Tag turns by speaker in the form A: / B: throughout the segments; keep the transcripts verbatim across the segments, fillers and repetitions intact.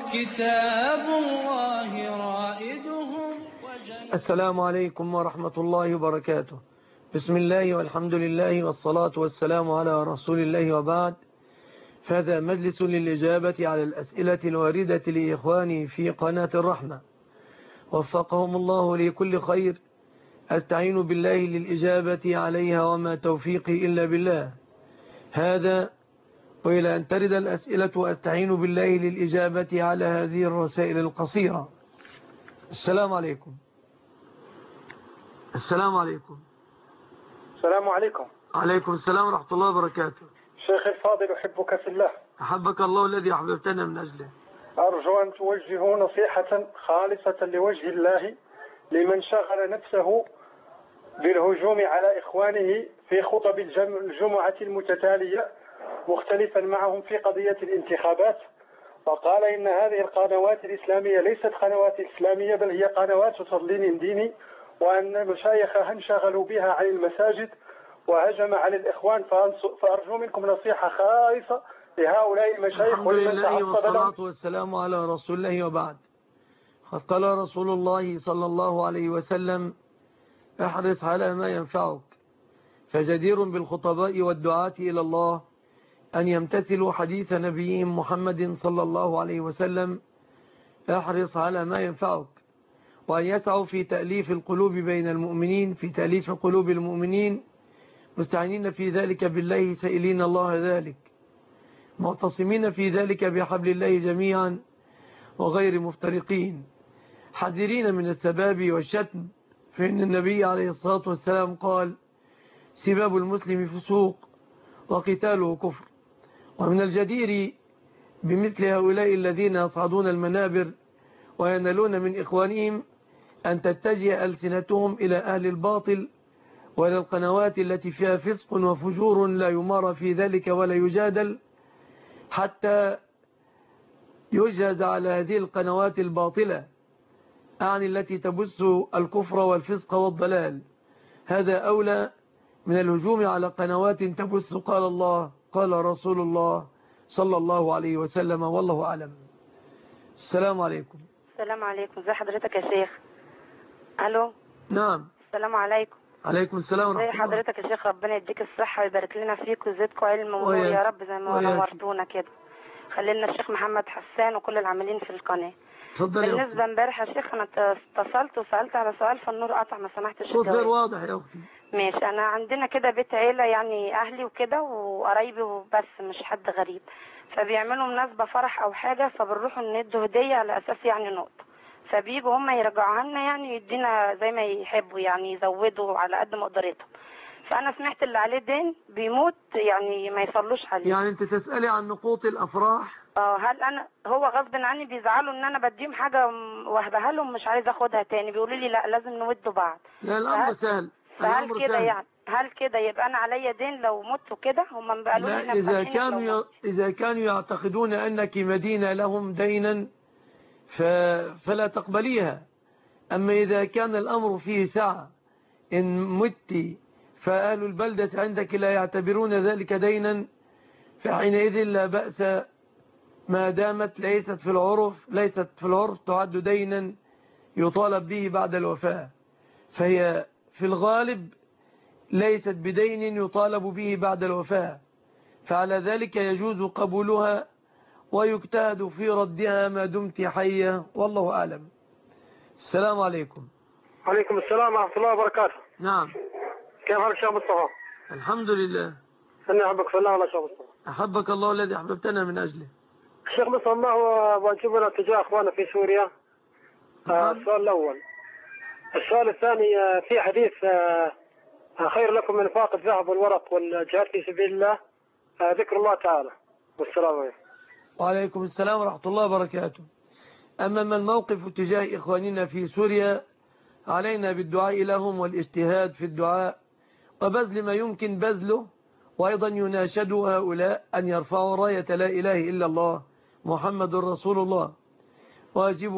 A: كتاب الله رائدهم.
B: السلام عليكم ورحمة الله وبركاته. بسم الله والحمد لله والصلاة والسلام على رسول الله وبعد. فهذا مجلس للإجابة على الأسئلة الواردة لإخواني في قناة الرحمة، وفقهم الله لكل خير. أستعين بالله للإجابة عليها وما توفيقي إلا بالله. هذا وإلى أن ترد الأسئلة أستعين بالله للإجابة على هذه الرسائل القصيرة. السلام عليكم. السلام عليكم.
C: السلام عليكم.
B: عليكم السلام ورحمة الله وبركاته.
C: شيخ الفاضل، أحبك في الله.
B: أحبك الله الذي أحببتنا من أجله.
C: أرجو أن توجهوا نصيحة خالصة لوجه الله لمن شغل نفسه بالهجوم على إخوانه في خطب الجمعة المتتالية مختلفا معهم في قضية الانتخابات، وقال إن هذه القنوات الإسلامية ليست قنوات إسلامية بل هي قنوات تضليل ديني، وأن مشايخها انشغلوا بها عن المساجد وهجم على الإخوان. فأرجو منكم نصيحة خالصة لهؤلاء المشايخ.
B: الحمد لله والصلاة والسلام على رسول الله وبعد. قد قال رسول الله صلى الله عليه وسلم: احرص على ما ينفعك، فجدير بالخطباء والدعاة إلى الله أن يمتثلوا حديث نبيهم محمد صلى الله عليه وسلم: احرص على ما ينفعك، وأن يسعوا في تأليف القلوب بين المؤمنين، في تأليف قلوب المؤمنين، مستعينين في ذلك بالله، سائلين الله ذلك، معتصمين في ذلك بحبل الله جميعا وغير مفترقين، حذرين من السباب والشتم، فإن النبي عليه الصلاة والسلام قال: سباب المسلم فسوق وقتاله كفر. ومن الجدير بمثل هؤلاء الذين يصعدون المنابر وينالون من إخوانهم أن تتجه ألسنتهم إلى أهل الباطل وإلى القنوات التي فيها فسق وفجور لا يمار في ذلك ولا يجادل، حتى يجهز على هذه القنوات الباطلة، أعني التي تبث الكفر والفسق والضلال. هذا أولى من الهجوم على قنوات تبث قال الله قال رسول الله صلى الله عليه وسلم، والله أعلم. السلام عليكم.
D: السلام عليكم. ازي حضرتك يا شيخ؟ الو.
B: نعم.
D: السلام عليكم.
B: عليكم السلام ورحمة الله.
D: ازي حضرتك يا شيخ؟ ربنا يديك الصحة ويبارك لنا فيك ويزيدكم علم ونور يا رب زي ما نورتونا كده. خلينا الشيخ محمد حسان وكل العاملين في القناة.
B: اتفضل.
D: بالنسبة امبارح يا شيخ انا اتصلت وسألت على سؤال فالنور قطع، ما سمحتش.
B: الصوت غير واضح يا اختي.
D: ماشي. انا عندنا كده بيت عيلة، يعني اهلي وكده وقرايبي وبس، مش حد غريب، فبيعملوا مناسبة فرح او حاجة فبنروح ندوا هدية على اساس يعني نقطة، فبيجوا هم يرجعوها لنا، يعني يدينا زي ما يحبوا، يعني يزودوا على قد مقدرتهم. فانا سمعت اللي عليه دين بيموت يعني ما يصلوش عليه.
B: يعني انت تسألي عن نقوط الافراح؟
D: اه. هل انا هو غصب عني بيزعلوا ان انا بديهم حاجة واهبها لهم مش عايز اخدها تاني، بيقولوا لي لا لازم نودوا بعض.
B: لا الامر سهل.
D: فهل كده يعني هل كده يبقى انا عليا دين لو مت كده؟ هم قالوا لي
B: اذا كانوا ي... اذا كانوا يعتقدون انك مدينة لهم دينا ف... فلا تقبليها. اما اذا كان الامر فيه سعة، ان مت فأهل البلدة عندك لا يعتبرون ذلك دينا، فحينئذ لا بأس، ما دامت ليست في العرف ليست في العرف تعد دينا يطالب به بعد الوفاة، فهي في الغالب ليست بدين يطالب به بعد الوفاة، فعلى ذلك يجوز قبولها ويجتهد في ردها ما دمت حية، والله أعلم. السلام عليكم.
C: عليكم السلام ورحمة الله وبركاته.
B: نعم.
C: كيف حالك شيخ مصطفى؟
B: الحمد لله.
C: أنا أحبك في الله والله شيخ مصطفى.
B: أحبك الله الذي أحببتنا من أجله.
C: الشيخ مصطفى، ما هو واجبنا تجاه أخواننا في سوريا؟ آه السؤال الأول. السؤال الثاني، آه في حديث آه خير لكم من انفاق الذهب والورق والجهاد في سبيل الله، آه ذكر الله تعالى. والسلام عليكم.
B: وعليكم السلام ورحمة الله وبركاته. أما ما الموقف تجاه إخواننا في سوريا، علينا بالدعاء لهم والاجتهاد في الدعاء وبذل ما يمكن بذله، وأيضا يناشدوا هؤلاء أن يرفعوا راية لا إله إلا الله محمد رسول الله. واجب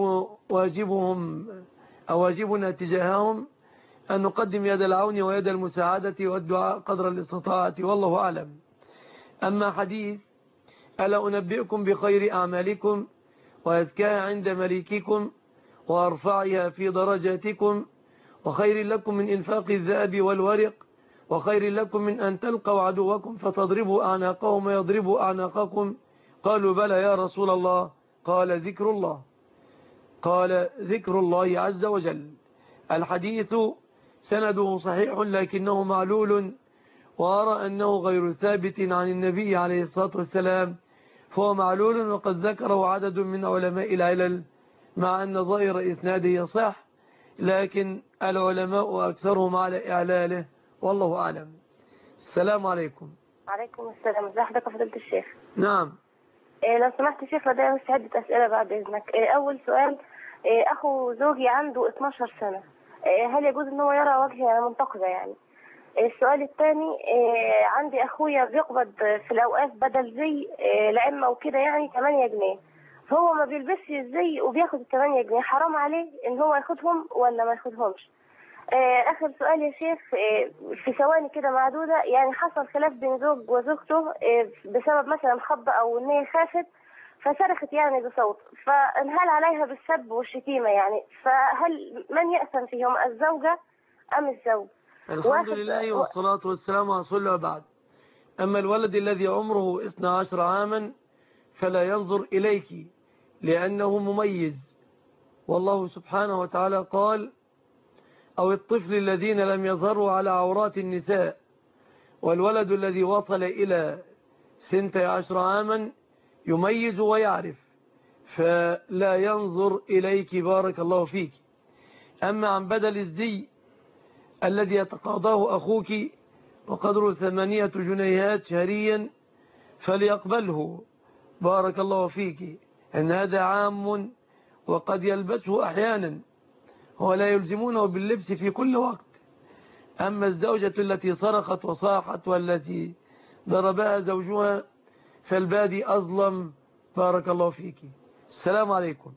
B: واجبهم أو واجبنا تجاههم أن نقدم يد العون ويد المساعدة والدعاء قدر الاستطاعة، والله أعلم. أما حديث ألا أنبئكم بخير أعمالكم وأزكاها عند مليككم وأرفعها في درجاتكم، وخير لكم من إنفاق الذهب والورق، وخير لكم من أن تلقوا عدوكم فتضربوا أعناقهم ويضربوا أعناقكم. قالوا بلى يا رسول الله. قال ذكر الله قال ذكر الله عز وجل. الحديث سنده صحيح لكنه معلول، وأرى أنه غير ثابت عن النبي عليه الصلاة والسلام، فهو معلول وقد ذكره عدد من علماء العلل، مع أن ظاهر إسناده يصح، لكن العلماء أكثرهم على إعلاله، والله أعلم. السلام عليكم.
E: عليكم السلام. ازي حضرتك يا فضيلة الشيخ؟
B: نعم.
E: إيه لو سمحت شيخ، لدي بس عدة أسئلة بعد إذنك. إيه أول سؤال، إيه أخو زوجي عنده اتناشر سنة، إيه هل يجوز إن هو يرى وجه منتقبة يعني؟ إيه السؤال الثاني، إيه عندي أخويا بيقبض في الأوقات بدل زي إيه لعمة وكده يعني ثمانية جنيه، هو ما بيلبسش الزي وبياخد الثمانية جنيه، حرام عليه إن هو ياخدهم ولا ما ياخدهمش؟ آه آخر سؤال يا شيخ، آه في ثواني كده معدودة، يعني حصل خلاف بين زوج وزوجته آه بسبب مثلا خضة أو إن هي خافت فصرخت يعني بصوت، فانهال عليها بالسب والشتيمة يعني، فهل من يأثم فيهم، الزوجة أم الزوج؟
B: الحمد لله والصلاة والسلام على رسول الله وبعد. أما الولد الذي عمره اثني عشر عاما فلا ينظر إليك لأنه مميز، والله سبحانه وتعالى قال: أو الطفل الذين لم يظهروا على عورات النساء. والولد الذي وصل إلى سنتي عشر عاما يميز ويعرف، فلا ينظر إليك بارك الله فيك. أما عن بدل الزي الذي يتقاضاه أخوك وقدره ثمانية جنيهات شهريا فليقبله بارك الله فيك، أن هذا عام وقد يلبسه أحيانا ولا يلزمونه باللبس في كل وقت. أما الزوجة التي صرخت وصاحت والتي ضربها زوجها فالبادي أظلم بارك الله فيك. السلام عليكم.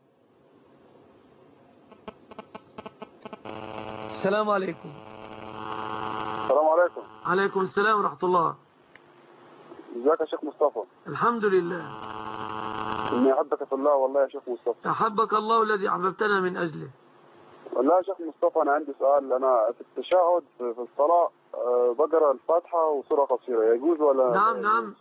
B: السلام عليكم.
F: السلام عليكم.
B: عليكم السلام ورحمة الله.
F: ازيك يا شيخ مصطفى؟
B: الحمد لله.
F: إني أحبك في الله والله يا شيخ مصطفى.
B: أحبك الله الذي أحببتنا من أجله.
F: والله يا شيخ مصطفى أنا عندي سؤال. أنا في التشهد في الصلاة بقرأ الفاتحة وسورة قصيرة، يجوز ولا؟
B: نعم نعم.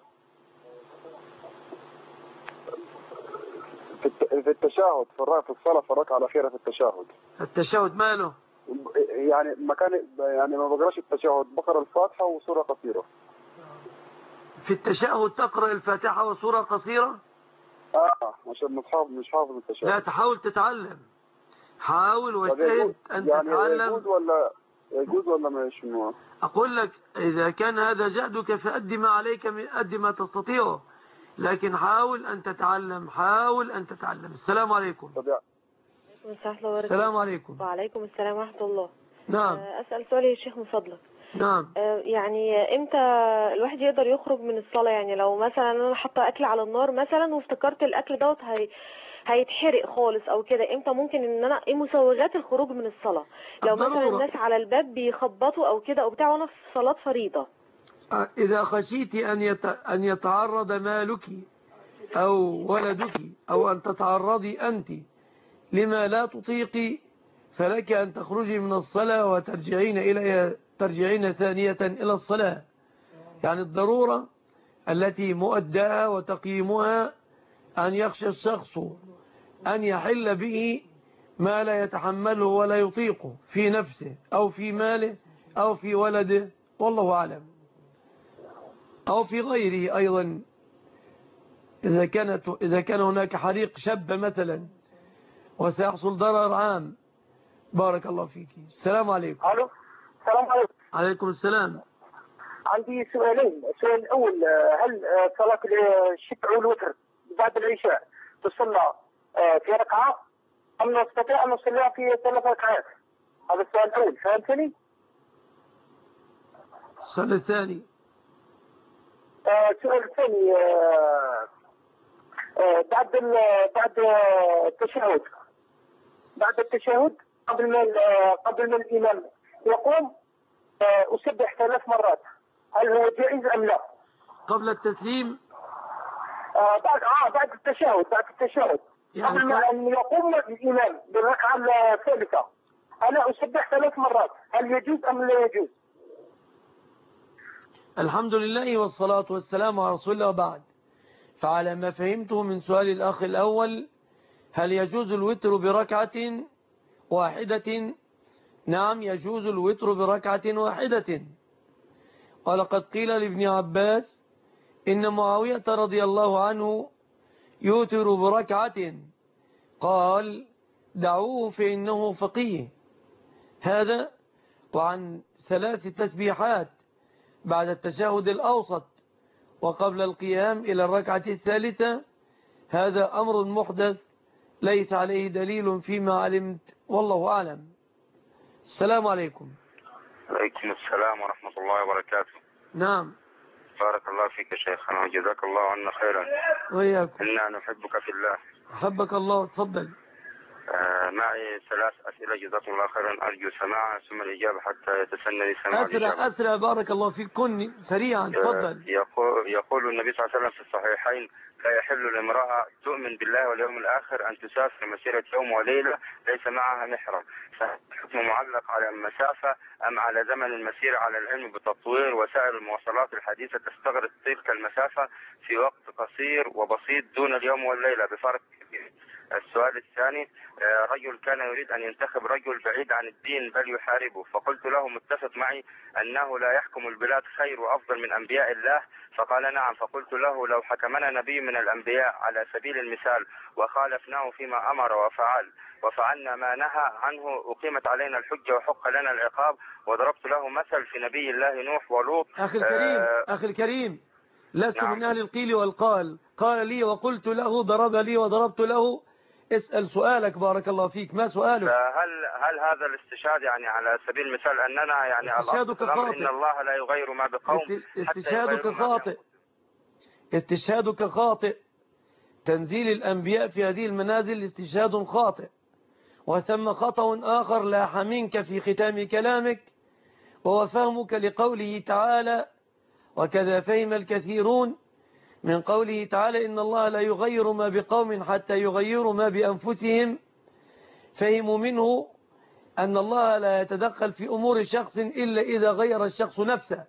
F: في التشهد في الصلاة في الركعة الأخيرة في التشهد.
B: التشهد ماله؟
F: يعني مكان يعني ما بقراش التشهد، بقرأ الفاتحة وسورة قصيرة.
B: في التشهد تقرأ الفاتحة وسورة قصيرة؟
F: آه عشان مش حافظ مش حافظ التشهد.
B: لا تحاول تتعلم، حاول واجتهد أن
F: يعني
B: تتعلم.
F: يجوز ولا يجوز ولا مش مو...
B: أقول لك إذا كان هذا جهدك فأدي ما عليك من أدي ما تستطيعه، لكن حاول أن تتعلم، حاول أن تتعلم. السلام عليكم. السلام عليكم.
E: وعليكم السلام ورحمة الله.
B: نعم.
E: أسأل سؤال يا شيخ من فضلك.
B: نعم.
E: يعني امتى الواحد يقدر يخرج من الصلاة؟ يعني لو مثلا انا حاطه اكل على النار مثلا وافتكرت الاكل دوت هي هيتحرق خالص او كده، امتى ممكن ان انا ايه مسوغات الخروج من الصلاة؟ لو مثلا الناس على الباب بيخبطوا او كده او بتاع وانا في صلاة فريضة.
B: اذا خشيت ان يت... ان يتعرض مالك او ولدك او ان تتعرضي انت لما لا تطيقي فلك ان تخرجي من الصلاة وترجعين الى ترجعين ثانية إلى الصلاة. يعني الضرورة التي مؤداها وتقييمها أن يخشى الشخص أن يحل به ما لا يتحمله ولا يطيقه في نفسه أو في ماله أو في ولده والله أعلم، أو في غيره أيضا. إذا كانت إذا كان هناك حريق شب مثلا وسيحصل ضرر عام. بارك الله فيك. السلام عليكم.
C: الو السلام عليكم.
B: عليكم السلام.
C: عندي سؤالين. السؤال الأول، هل صلاة الشفع والوتر بعد العشاء تصلى في ركعة أم نستطيع أن نصليها في ثلاث ركعات؟ هذا السؤال الأول. فهمتني؟
B: السؤال الثاني.
C: السؤال الثاني، بعد بعد التشهد بعد التشهد قبل ما قبل ما الإمام يقوم أسبح ثلاث مرات، هل هو جائز أم لا؟
B: قبل التسليم؟
C: آه بعد آه بعد التشهد بعد التشهد
B: يعني
G: قبل
B: ص-
G: أن يقوم الإمام بالركعة الثالثة أنا أسبح ثلاث مرات، هل يجوز أم لا يجوز؟
B: الحمد لله والصلاة والسلام على رسول الله وبعد. فعلى ما فهمته من سؤال الأخ الأول، هل يجوز الوتر بركعة واحدة؟ نعم، يجوز الوتر بركعة واحدة. ولقد قيل لابن عباس إن معاوية رضي الله عنه يوتر بركعة، قال دعوه فإنه فقيه. هذا وعن ثلاث تسبيحات بعد التشهد الأوسط وقبل القيام إلى الركعة الثالثة، هذا أمر محدث ليس عليه دليل فيما علمت، والله أعلم. السلام عليكم.
H: عليكم السلام ورحمة الله وبركاته.
B: نعم.
H: بارك الله فيك يا شيخنا وجزاك الله عنا خيرا.
B: وإياكم.
H: إنا نحبك في الله.
B: أحبك الله. تفضل.
H: آه معي ثلاث أسئلة جزاكم الله خيرا، أرجو سماعها ثم الإجابة حتى يتسنى لي سماع
B: أسرع
H: الإجابة.
B: أسرع بارك الله فيك، كن سريعا. تفضل.
H: يقول, يقول النبي صلى الله عليه وسلم في الصحيحين: لا يحل لامرأة تؤمن بالله واليوم الآخر أن تسافر مسيرة يوم وليلة ليس معها محرم. فالحكم معلق على المسافة أم على زمن المسير؟ على العلم بتطوير وسائل المواصلات الحديثة تستغرق تلك المسافة في وقت قصير وبسيط دون اليوم والليلة بفرق كبير. السؤال الثاني: رجل كان يريد أن ينتخب رجل بعيد عن الدين بل يحاربه، فقلت له متفق معي أنه لا يحكم البلاد خير وأفضل من أنبياء الله؟ فقال نعم. فقلت له لو حكمنا نبي من الأنبياء على سبيل المثال وخالفناه فيما أمر وفعل وفعلنا ما نهى عنه أقيمت علينا الحجة وحق لنا العقاب. وضربت له مثل في نبي الله نوح ولوط.
B: أخي الكريم
H: آه
B: أخي الكريم لست
H: نعم.
B: من أهل القيل والقال. قال لي وقلت له، ضرب لي وضربت له. اسأل سؤالك بارك الله فيك. ما سؤالك؟
H: فهل هل هذا الاستشهاد يعني على سبيل المثال أننا يعني
B: استشهادك خاطئ.
H: إن الله لا يغير ما بقوم
B: استشهادك خاطئ. استشهادك خاطئ. تنزيل الأنبياء في هذه المنازل استشهاد خاطئ، وثم خطأ آخر لاح منك في ختام كلامك، وهو فهمك لقوله تعالى: وكذا فهم الكثيرون من قوله تعالى إن الله لا يغير ما بقوم حتى يغيروا ما بأنفسهم. فهموا منه أن الله لا يتدخل في أمور شخص إلا إذا غير الشخص نفسه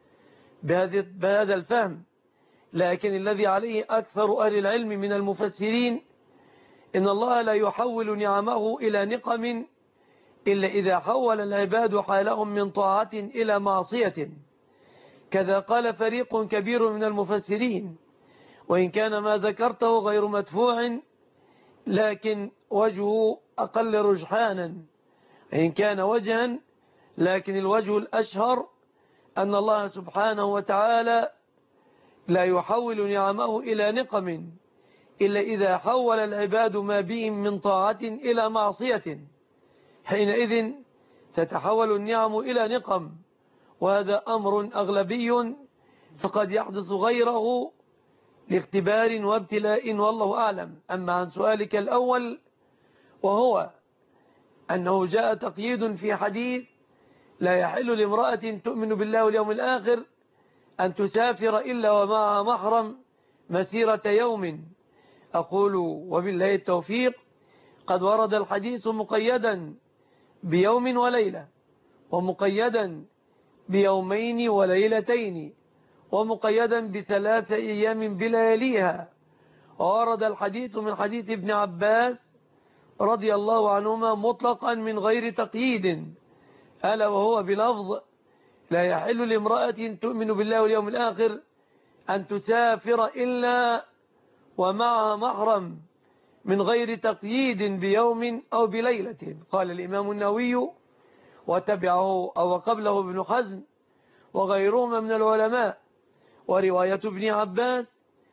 B: بهذا الفهم. لكن الذي عليه أكثر أهل العلم من المفسرين إن الله لا يحول نعمه إلى نقم إلا إذا حول العباد حالهم من طاعة إلى معصية. كذا قال فريق كبير من المفسرين، وإن كان ما ذكرته غير مدفوع لكن وجهه أقل رجحانا. إن كان وجها لكن الوجه الأشهر أن الله سبحانه وتعالى لا يحول نعمه إلى نقم إلا إذا حول العباد ما بهم من طاعة إلى معصية، حينئذ تتحول النعم إلى نقم، وهذا أمر أغلبي فقد يحدث غيره لاختبار وابتلاء، والله أعلم. أما عن سؤالك الأول وهو أنه جاء تقييد في حديث لا يحل لامرأة تؤمن بالله واليوم الآخر أن تسافر إلا ومعها محرم مسيرة يوم، أقول وبالله التوفيق قد ورد الحديث مقيدا بيوم وليلة، ومقيدا بيومين وليلتين، ومقيدا بثلاث أيام بلياليها. وورد الحديث من حديث ابن عباس رضي الله عنهما مطلقا من غير تقييد، ألا وهو بلفظ لا يحل لامرأة تؤمن بالله واليوم الآخر أن تسافر إلا ومعها محرم من غير تقييد بيوم أو بليلة. قال الإمام النووي وتبعه أو قبله ابن حزم وغيرهما من العلماء. ورواية ابن عباس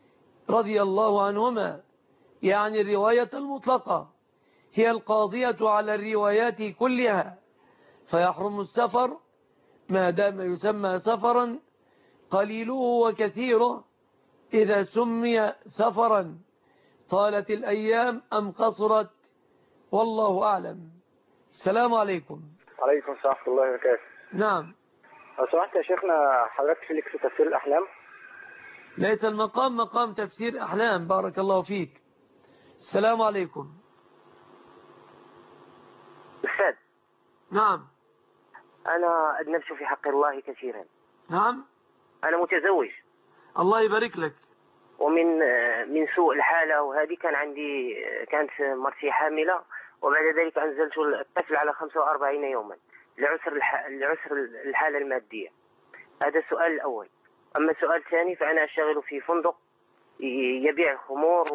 B: رضي الله عنهما يعني الرواية المطلقة هي القاضية على الروايات كلها، فيحرم السفر ما دام يسمى سفرا قليله وكثيره إذا سمي سفرا، طالت الأيام أم قصرت، والله أعلم. السلام عليكم.
G: عليكم السلام ورحمة الله وبركاته.
B: نعم.
G: لو سمحت يا شيخنا، حضرتك في لك في تفسير الأحلام؟
B: ليس المقام مقام تفسير أحلام، بارك الله فيك. السلام عليكم.
I: أستاذ.
B: نعم.
I: أنا أذنبت في حق الله كثيرا.
B: نعم.
I: أنا متزوج.
B: الله يبارك لك.
I: ومن من سوء الحالة وهذه كان عندي كانت مرتي حاملة، وبعد ذلك أنزلت الطفل على خمسة وأربعين يوما لعسر لعسر الحالة المادية. هذا السؤال الأول. أما السؤال الثاني فأنا أشتغل في فندق يبيع الخمور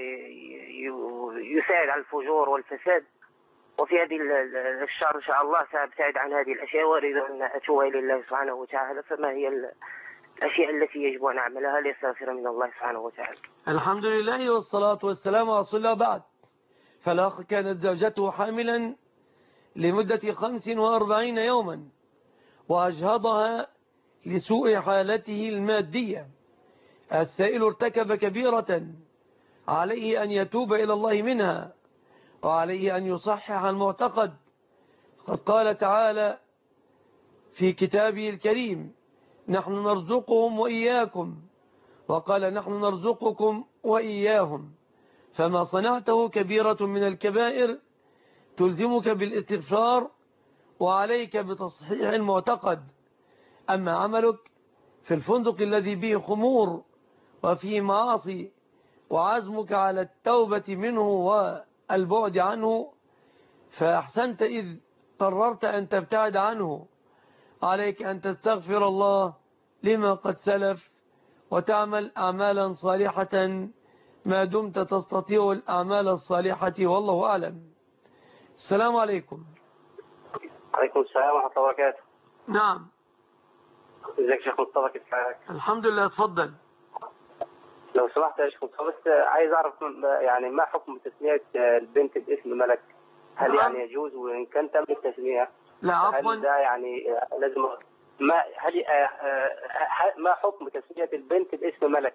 I: ويساعد على الفجور والفساد، وفي هذه الشهر إن شاء الله سأبتعد عن هذه الأشياء وأريد أن أتوب إلى الله سبحانه وتعالى. فما هي الأشياء التي يجب أن أعملها لأستغفر من الله سبحانه وتعالى؟
B: الحمد لله والصلاة والسلام على رسول الله. بعد، فالأخ كانت زوجته حاملا لمدة خمس وأربعين يوما وأجهضها لسوء حالته المادية. السائل ارتكب كبيرة عليه أن يتوب إلى الله منها، وعليه أن يصحح المعتقد. قد قال تعالى في كتابه الكريم: نحن نرزقهم وإياكم، وقال: نحن نرزقكم وإياهم. فما صنعته كبيرة من الكبائر تلزمك بالاستغفار، وعليك بتصحيح المعتقد. أما عملك في الفندق الذي به خمور وفيه معاصي، وعزمك على التوبة منه والبعد عنه، فأحسنت إذ قررت أن تبتعد عنه. عليك أن تستغفر الله لما قد سلف، وتعمل أعمالا صالحة ما دمت تستطيع الأعمال الصالحة، والله أعلم. السلام عليكم.
I: عليكم السلام ورحمة الله وبركاته.
B: نعم.
I: ازيك شيخ مصطفى، كيف حالك؟
B: الحمد لله. اتفضل.
I: لو سمحت يا شيخ مصطفى، بس عايز أعرف يعني ما حكم تسمية البنت باسم ملك؟ هل
B: نعم.
I: يعني يجوز؟ وإن كان تم التسمية
B: لا عفوا،
I: هل ده يعني لازم ما هل ما حكم تسمية البنت باسم ملك؟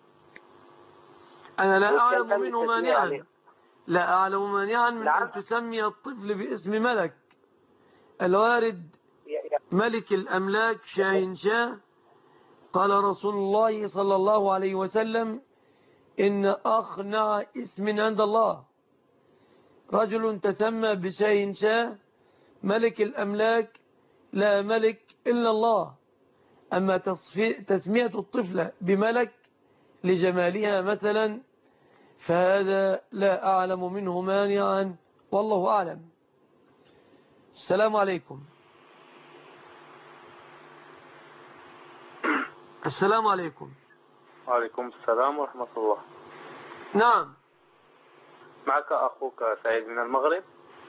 B: أنا لا أعلم منه مانعا
I: يعني.
B: لا أعلم مانعا من
I: نعم.
B: أن تسمي الطفل باسم ملك. الوارد ملك الأملاك شاهنشاه. قال رسول الله صلى الله عليه وسلم: إن أخنع اسم عند الله رجل تسمى بشاهنشاه ملك الأملاك، لا ملك إلا الله. أما تسمية الطفل بملك لجمالها مثلا، فهذا لا أعلم منه مانعا، والله أعلم. السلام عليكم. السلام عليكم.
J: وعليكم السلام ورحمة الله.
B: نعم.
J: معك أخوك سعيد من المغرب.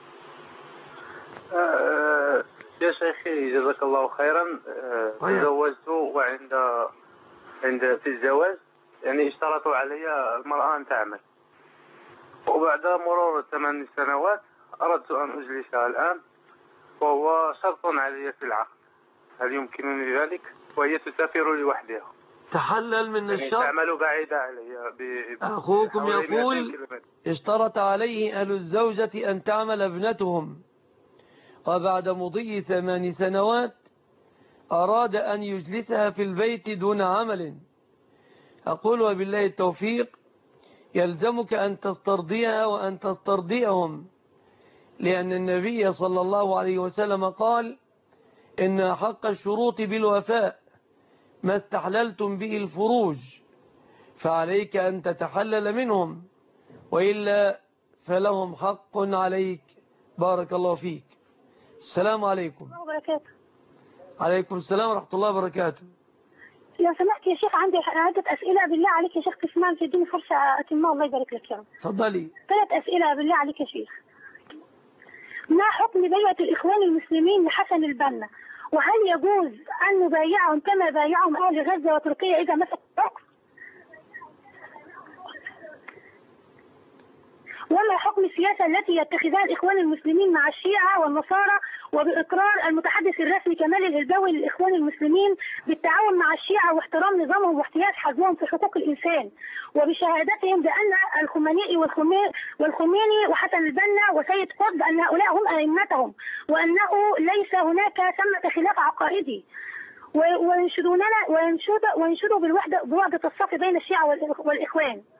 J: أه يا شيخي جزاك الله خيرا. أه تزوجت، وعند عند في الزواج يعني اشترطوا علي المرأة أن تعمل، وبعد مرور ثمان سنوات أردت أن أجلسها الآن، وهو شرط علي في العقد. هل يمكنني ذلك؟ وهي تسافر لوحدها.
B: تحلل من
J: يعني
B: الشرط.
J: تعمل بعيدة علي.
B: أخوكم يقول اشترط عليه أهل الزوجة أن تعمل ابنتهم، وبعد مضي ثمان سنوات أراد أن يجلسها في البيت دون عمل. أقول وبالله التوفيق، يلزمك أن تسترضيها وأن تسترضيهم، لأن النبي صلى الله عليه وسلم قال: إن حق الشروط بالوفاء ما استحللتم به الفروج، فعليك أن تتحلل منهم، وإلا فلهم حق عليك. بارك الله فيك. السلام عليكم.
K: وبركاته.
B: عليكم السلام ورحمة الله وبركاته.
K: لو سمحت يا شيخ، عندي عدة أسئلة بالله عليك يا شيخ، تسمعني تديني فرصة أتمها. الله يبارك لك يا رب.
B: تفضلي.
K: ثلاث أسئلة بالله عليك يا شيخ. ما حكم بيعة الإخوان المسلمين لحسن البنا؟ وهل يجوز أن نبايعهم كما بايعهم أهل غزة وتركيا إذا مسكوا الحكم؟ وما حكم السياسة التي يتخذها الإخوان المسلمين مع الشيعة والنصارى، وبإقرار المتحدث الرسمي كمال الهلباوي للإخوان المسلمين بالتعاون مع الشيعة واحترام نظامهم واحتياج حظهم في حقوق الإنسان، وبشهادتهم بأن الخميني والخميني وحسن البنا وسيد قطب أن هؤلاء هم أئمتهم، وأنه ليس هناك ثمة خلاف عقائدي، وينشدوننا وينشدوا وينشدوا بالوحدة بوحدة الصف بين الشيعة والإخوان.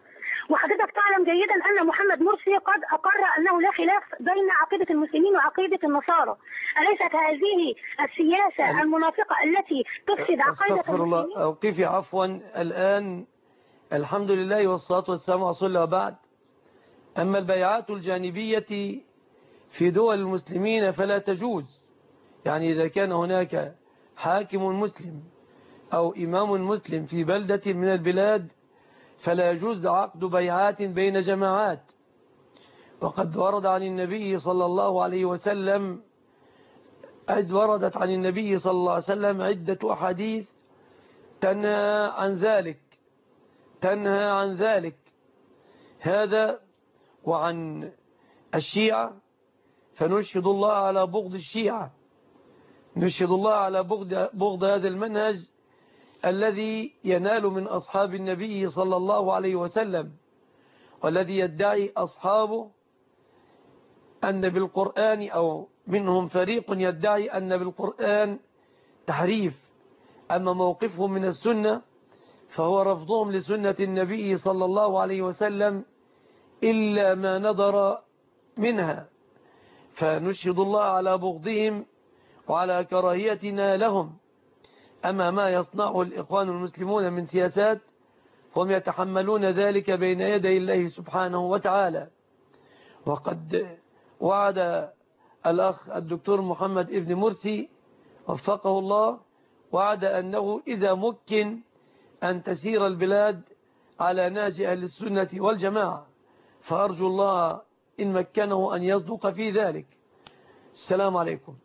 K: وحضرتك تعلم جيدا أن محمد مرسي قد أقر أنه لا خلاف بين عقيدة المسلمين وعقيدة النصارى. أليست هذه السياسة المنافقة التي تفسد عقيدة
B: استغفر الله. أوقفي عفوا الآن. الحمد لله والصلاة والسلام على رسول الله وبعد. أما البيعات الجانبية في دول المسلمين فلا تجوز. يعني إذا كان هناك حاكم مسلم أو إمام مسلم في بلدة من البلاد فلا يجوز عقد بيعات بين جماعات. وقد ورد عن النبي صلى الله عليه وسلم عد وردت عن النبي صلى الله عليه وسلم عدة أحاديث تنهى عن ذلك تنهى عن ذلك هذا. وعن الشيعة فنشهد الله على بغض الشيعة، نشهد الله على بغض, بغض هذا المنهج الذي ينال من أصحاب النبي صلى الله عليه وسلم، والذي يدعي أصحابه أن بالقرآن أو منهم فريق يدعي أن بالقرآن تحريف. أما موقفهم من السنة فهو رفضهم لسنة النبي صلى الله عليه وسلم إلا ما نظر منها. فنشهد الله على بغضهم وعلى كراهيتنا لهم. أما ما يصنعه الإخوان المسلمون من سياسات هم يتحملون ذلك بين يدي الله سبحانه وتعالى. وقد وعد الأخ الدكتور محمد ابن مرسي وفقه الله، وعد أنه إذا مكن أن تسير البلاد على نهج أهل السنة والجماعة، فأرجو الله إن مكنه أن يصدق في ذلك. السلام عليكم.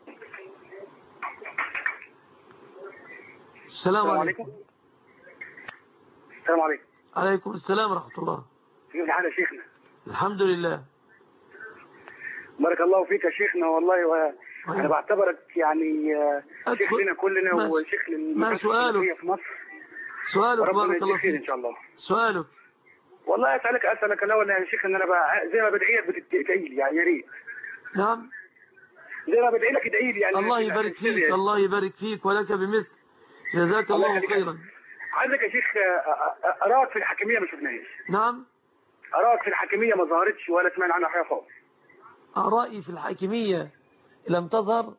B: السلام عليكم.
L: السلام عليكم.
B: عليكم السلام ورحمة الله.
L: كيف حالك يا شيخنا؟
B: الحمد لله.
L: بارك الله فيك يا شيخنا والله. وأنا بعتبرك يعني شيخ لنا كلنا وشيخ للمسلمين في مصر.
B: سؤالك بارك الله فيك.
L: إن شاء الله.
B: سؤالك.
L: والله أسألك أسألك الأول يا شيخ إن أنا زي ما بدعي لك بتدعي لي يعني يا ريت.
B: نعم.
L: زي ما بدعي لك ادعي لي يعني.
B: الله يبارك فيك يعني. الله يبارك فيك ولك بمثل. جزاك الله, الله خيرا.
L: عايزك يا شيخ أراك في الحاكمية ما شفناهاش.
B: نعم.
L: أراك في الحاكمية ما ظهرتش ولا سمعنا عنها حاجة خالص.
B: آرائي في الحاكمية لم تظهر.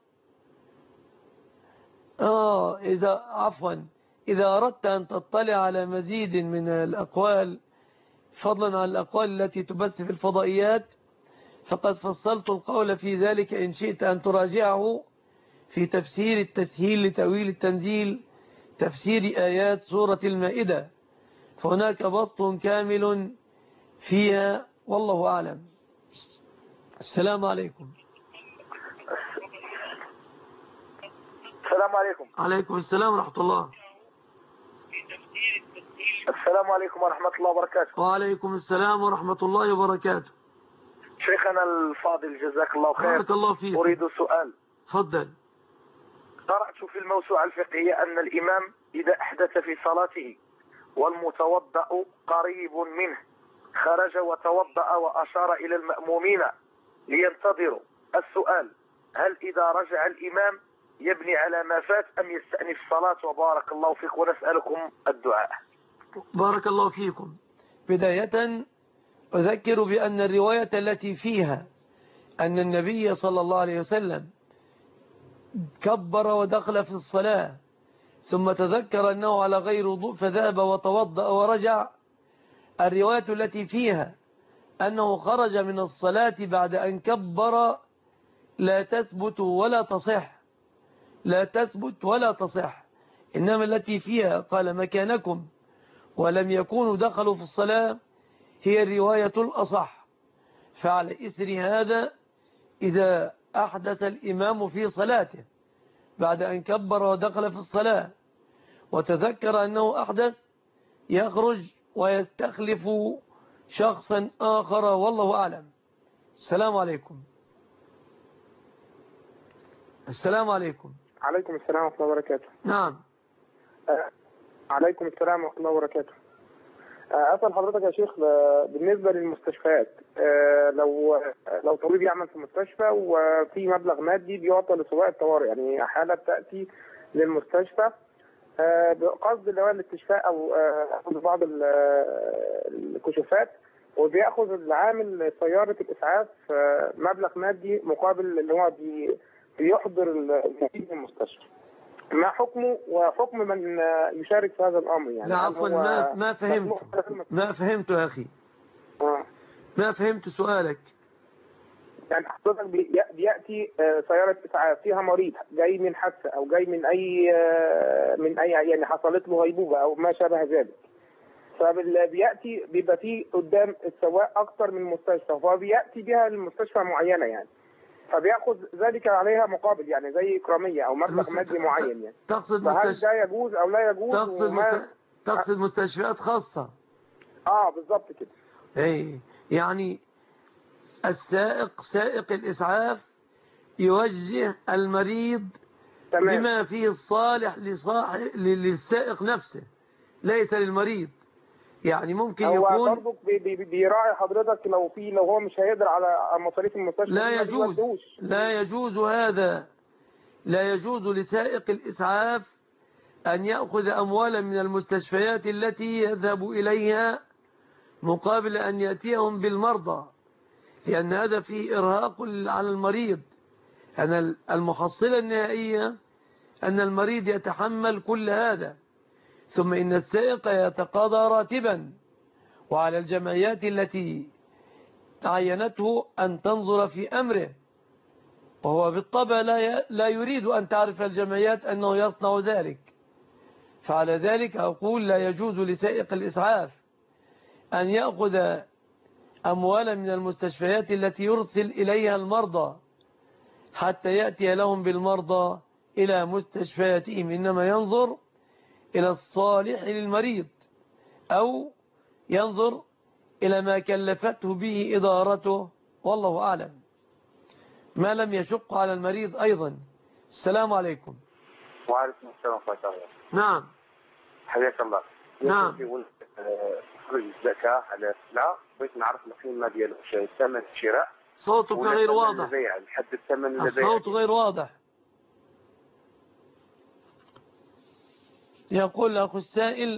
B: آه إذا عفوا إذا أردت أن تطلع على مزيد من الأقوال فضلا عن الأقوال التي تبث في الفضائيات فقد فصلت القول في ذلك إن شئت أن تراجعه في تفسير التسهيل لتأويل التنزيل، تفسير آيات سورة المائدة، فهناك بسط كامل فيها والله أعلم. السلام عليكم.
M: السلام عليكم.
B: عليكم السلام ورحمة الله.
M: السلام عليكم ورحمة الله وبركاته.
B: وعليكم السلام ورحمة الله وبركاته.
M: شيخنا الفاضل جزاك الله خير.
B: بارك الله فيك.
M: أريد سؤال.
B: تفضل.
M: قرأت في الموسوعة الفقهية أن الإمام إذا أحدث في صلاته والمتوضأ قريب منه خرج وتوضأ وأشار إلى المأمومين لينتظروا، السؤال هل إذا رجع الإمام يبني على ما فات أم يستأنف الصلاة؟ وبارك الله فيك ونسألكم الدعاء.
B: بارك الله فيكم. بداية أذكر بأن الرواية التي فيها أن النبي صلى الله عليه وسلم كبر ودخل في الصلاة ثم تذكر أنه على غير وضوء فذهب وتوضأ ورجع، الرواية التي فيها أنه خرج من الصلاة بعد أن كبر لا تثبت ولا تصح، لا تثبت ولا تصح. إنما التي فيها قال مكانكم ولم يكونوا دخلوا في الصلاة هي الرواية الأصح. فعلى إثر هذا إذا أحدث الإمام في صلاته بعد أن كبر ودخل في الصلاة وتذكر أنه أحدث يخرج ويستخلف شخصا آخر والله أعلم. السلام عليكم. السلام عليكم.
N: عليكم السلام ورحمة الله وبركاته.
B: نعم.
N: آه. عليكم السلام ورحمة الله وبركاته. آه. أسأل حضرتك يا شيخ بالنسبة للمستشفيات، آه لو لو طبيب يعمل في مستشفى وفي مبلغ مادي بيعطى لسواق الطوارئ، يعني حالة تأتي للمستشفى بقصد اللي هو الاستشفاء أو بعض الكشوفات، وبياخذ العامل سيارة الإسعاف مبلغ مادي مقابل اللي هو بيحضر المريض المستشفى. ما حكمه وحكم من يشارك في هذا الأمر؟ يعني
B: لا عفوا، ما ما فهمت ما فهمت يا أخي.
N: آه.
B: ما فهمت سؤالك.
N: يعني حضرتك بيأتي سيارة إسعاف فيها مريض جاي من حادثة أو جاي من أي من أي يعني حصلت له غيبوبة أو ما شابه ذلك، فبيأتي بيبقى فيه قدام السواق أكثر من مستشفى، فبيأتي بها لمستشفى معينة يعني، فبيأخذ ذلك عليها مقابل يعني زي إكرامية أو مبلغ مادي معين يعني.
B: تقصد
N: فهل
B: مستشفى...
N: ده يجوز أو لا يجوز؟
B: تقصد,
N: وما...
B: مست... تقصد مستشفيات خاصة؟
N: آه بالضبط كده.
B: إيه يعني السائق سائق الإسعاف يوجه المريض تمام. بما فيه الصالح لصاحب للسائق نفسه ليس للمريض. يعني ممكن
N: هو
B: يكون
N: هو برضه بي بي بيراعي حضرتك لو في لو هو مش هيقدر على مصاريف المستشفى
B: لا يجوز لا يجوز هذا لا يجوز لسائق الإسعاف أن يأخذ أموالا من المستشفيات التي يذهب إليها مقابل أن يأتيهم بالمرضى، لأن هذا فيه إرهاق على المريض. أن المحصلة النهائية أن المريض يتحمل كل هذا، ثم إن السائق يتقاضى راتبا، وعلى الجمعيات التي عينته أن تنظر في أمره، وهو بالطبع لا لا يريد أن تعرف الجمعيات أنه يصنع ذلك. فعلى ذلك أقول لا يجوز لسائق الإسعاف أن يأخذ أموالا من المستشفيات التي يرسل إليها المرضى حتى يأتي لهم بالمرضى إلى مستشفياتهم، إنما ينظر إلى الصالح للمريض أو ينظر إلى ما كلفته به إدارته، والله أعلم، ما لم يشق على المريض أيضا. السلام عليكم.
O: وعليكم السلام ورحمة الله.
B: نعم
O: حياك الله.
B: نعم.
O: يقول خرج الزكاة على لا بغيت نعرف القيمة ديالو، ثمن الشراء.
B: صوتك غير واضح.
O: حد الثمن
B: الصوت غير واضح. يقول أخو السائل: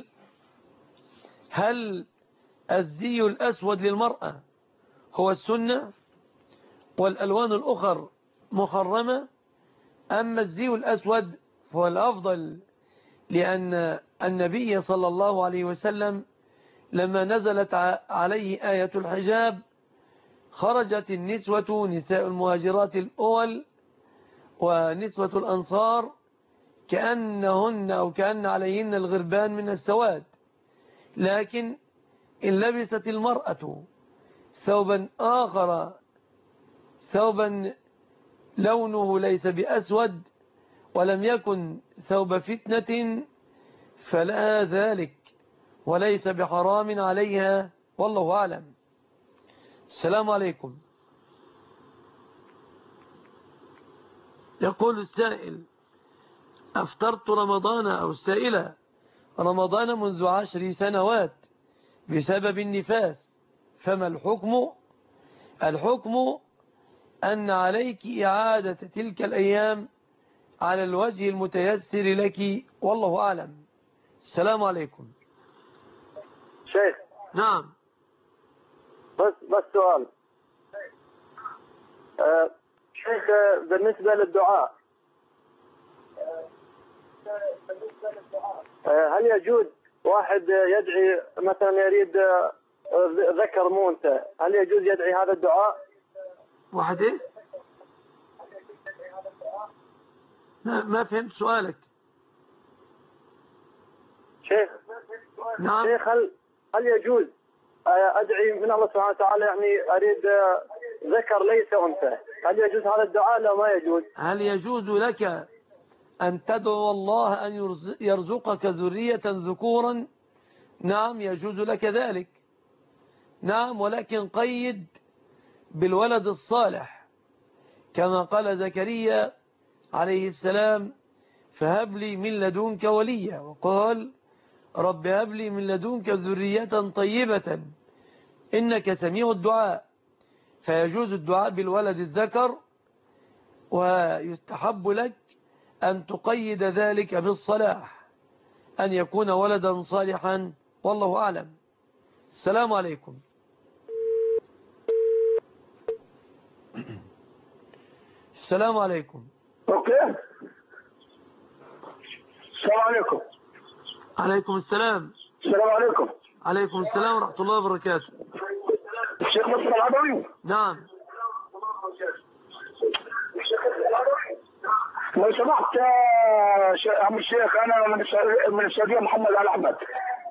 B: هل الزي الأسود للمرأة هو السنة والألوان الأخر محرمة، أما الزي الأسود فهو الأفضل، لأن النبي صلى الله عليه وسلم لما نزلت عليه آية الحجاب خرجت النسوة نساء المهاجرات الأول ونسوة الأنصار كأنهن أو كأن عليهن الغربان من السواد، لكن إن لبست المرأة ثوبا آخر ثوبا لونه ليس بأسود ولم يكن ثوب فتنة فلها ذلك وليس بحرام عليها، والله أعلم. السلام عليكم. يقول السائل: أفطرت رمضان أو السائلة رمضان منذ عشر سنوات بسبب النفاس، فما الحكم؟ الحكم أن عليك إعادة تلك الأيام على الوجه المتيسر لك، والله أعلم. السلام عليكم.
P: شيخ.
B: نعم.
P: بس بس سؤال. أه شيخ، بالنسبة للدعاء أه هل يجوز واحد يدعي مثلا يريد ذكر مو انثى، هل يجوز يدعي هذا الدعاء؟
B: واحد ايه؟ ما, ما فهمت سؤالك.
P: شيخ.
B: نعم.
P: شيخ، هل هل يجوز ادعي من الله سبحانه وتعالى يعني اريد ذكر ليس انثى، هل يجوز هذا الدعاء لا ما يجوز؟
B: هل يجوز لك أن تدعو الله أن يرزقك ذرية ذكورا؟ نعم يجوز لك ذلك، نعم، ولكن قيد بالولد الصالح كما قال زكريا عليه السلام: فهب لي من لدنك وليا، وقال: رب هب لي من لدنك ذرية طيبة إنك سميع الدعاء. فيجوز الدعاء بالولد الذكر، ويستحب لك أن تقيد ذلك بالصلاح. أن يكون ولدا صالحا، والله أعلم. السلام عليكم. السلام عليكم.
G: اوكي. السلام عليكم.
B: عليكم السلام.
G: السلام عليكم.
B: عليكم السلام ورحمة الله وبركاته.
G: الشيخ مصطفى العدوي.
B: نعم.
G: لو سمحت يا عم الشيخ، انا من من السعوديه، محمد علي احمد.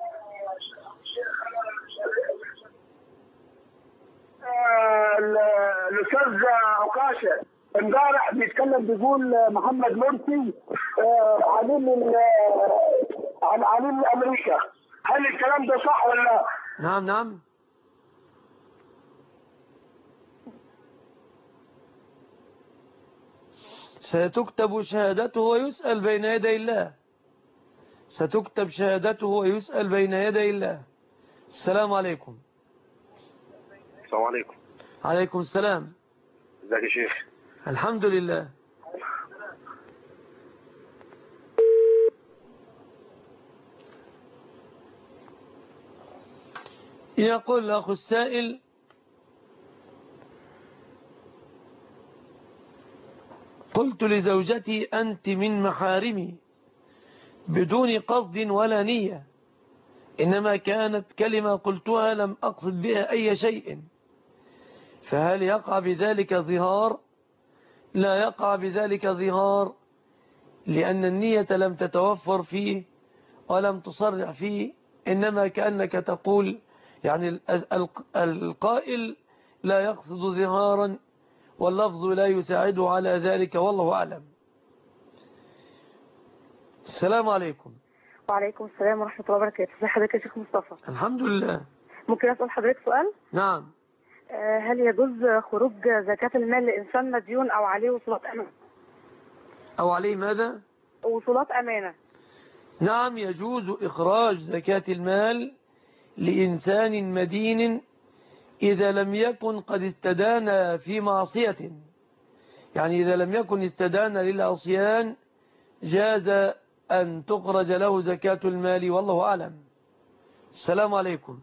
G: الاستاذ عكاشه امبارح بيتكلم بيقول محمد مرسي عميل عن عميل امريكا، هل الكلام ده صح ولا لا؟
B: نعم نعم. ستكتب شهادته ويسأل بين يدي الله. ستكتب شهادته ويسأل بين يدي الله. السلام عليكم.
O: السلام عليكم.
B: عليكم السلام.
O: ازيك يا شيخ؟
B: الحمد لله. يقول الأخ السائل: قلت لزوجتي أنت من محارمي بدون قصد ولا نية، إنما كانت كلمة قلتها لم أقصد بها أي شيء، فهل يقع بذلك ظهار؟ لا يقع بذلك ظهار، لأن النية لم تتوفر فيه ولم تصرح فيه، إنما كأنك تقول يعني القائل لا يقصد ظهارا واللفظ لا يساعده على ذلك، والله أعلم. السلام عليكم.
Q: وعليكم السلام ورحمة الله وبركاته. ازي حضرتك يا شيخ مصطفى؟
B: الحمد لله.
Q: ممكن أسأل حضرتك سؤال؟
B: نعم.
Q: هل يجوز خروج زكاة المال لإنسان مديون أو عليه وصولات أمانة؟
B: أو عليه ماذا؟
Q: وصولات أمانة.
B: نعم، يجوز إخراج زكاة المال لإنسان مدين إذا لم يكن قد استدان في معصية، يعني إذا لم يكن استدان للعصيان جاز أن تخرج له زكاة المال، والله أعلم. السلام عليكم.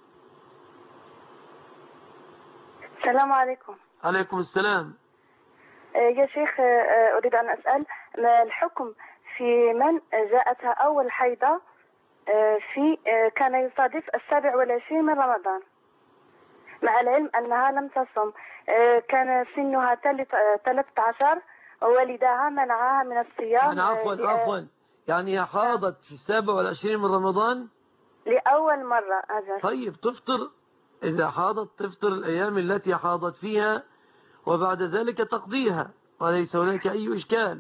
E: السلام عليكم.
B: عليكم السلام.
E: يا شيخ، أريد أن أسأل ما الحكم في من جاءتها أول حيضة في كان يصادف السابع والعشرين من رمضان، مع العلم أنها لم تصم، كان سنها ثلاثة عشر ووالدها منعها من الصيام.
B: يعني عفوا عفوا يعني هي حاضت في السابع والعشرين من رمضان
E: لأول مرة. أجل.
B: طيب تفطر، إذا حاضت تفطر الأيام التي حاضت فيها وبعد ذلك تقضيها، وليس هناك أي إشكال.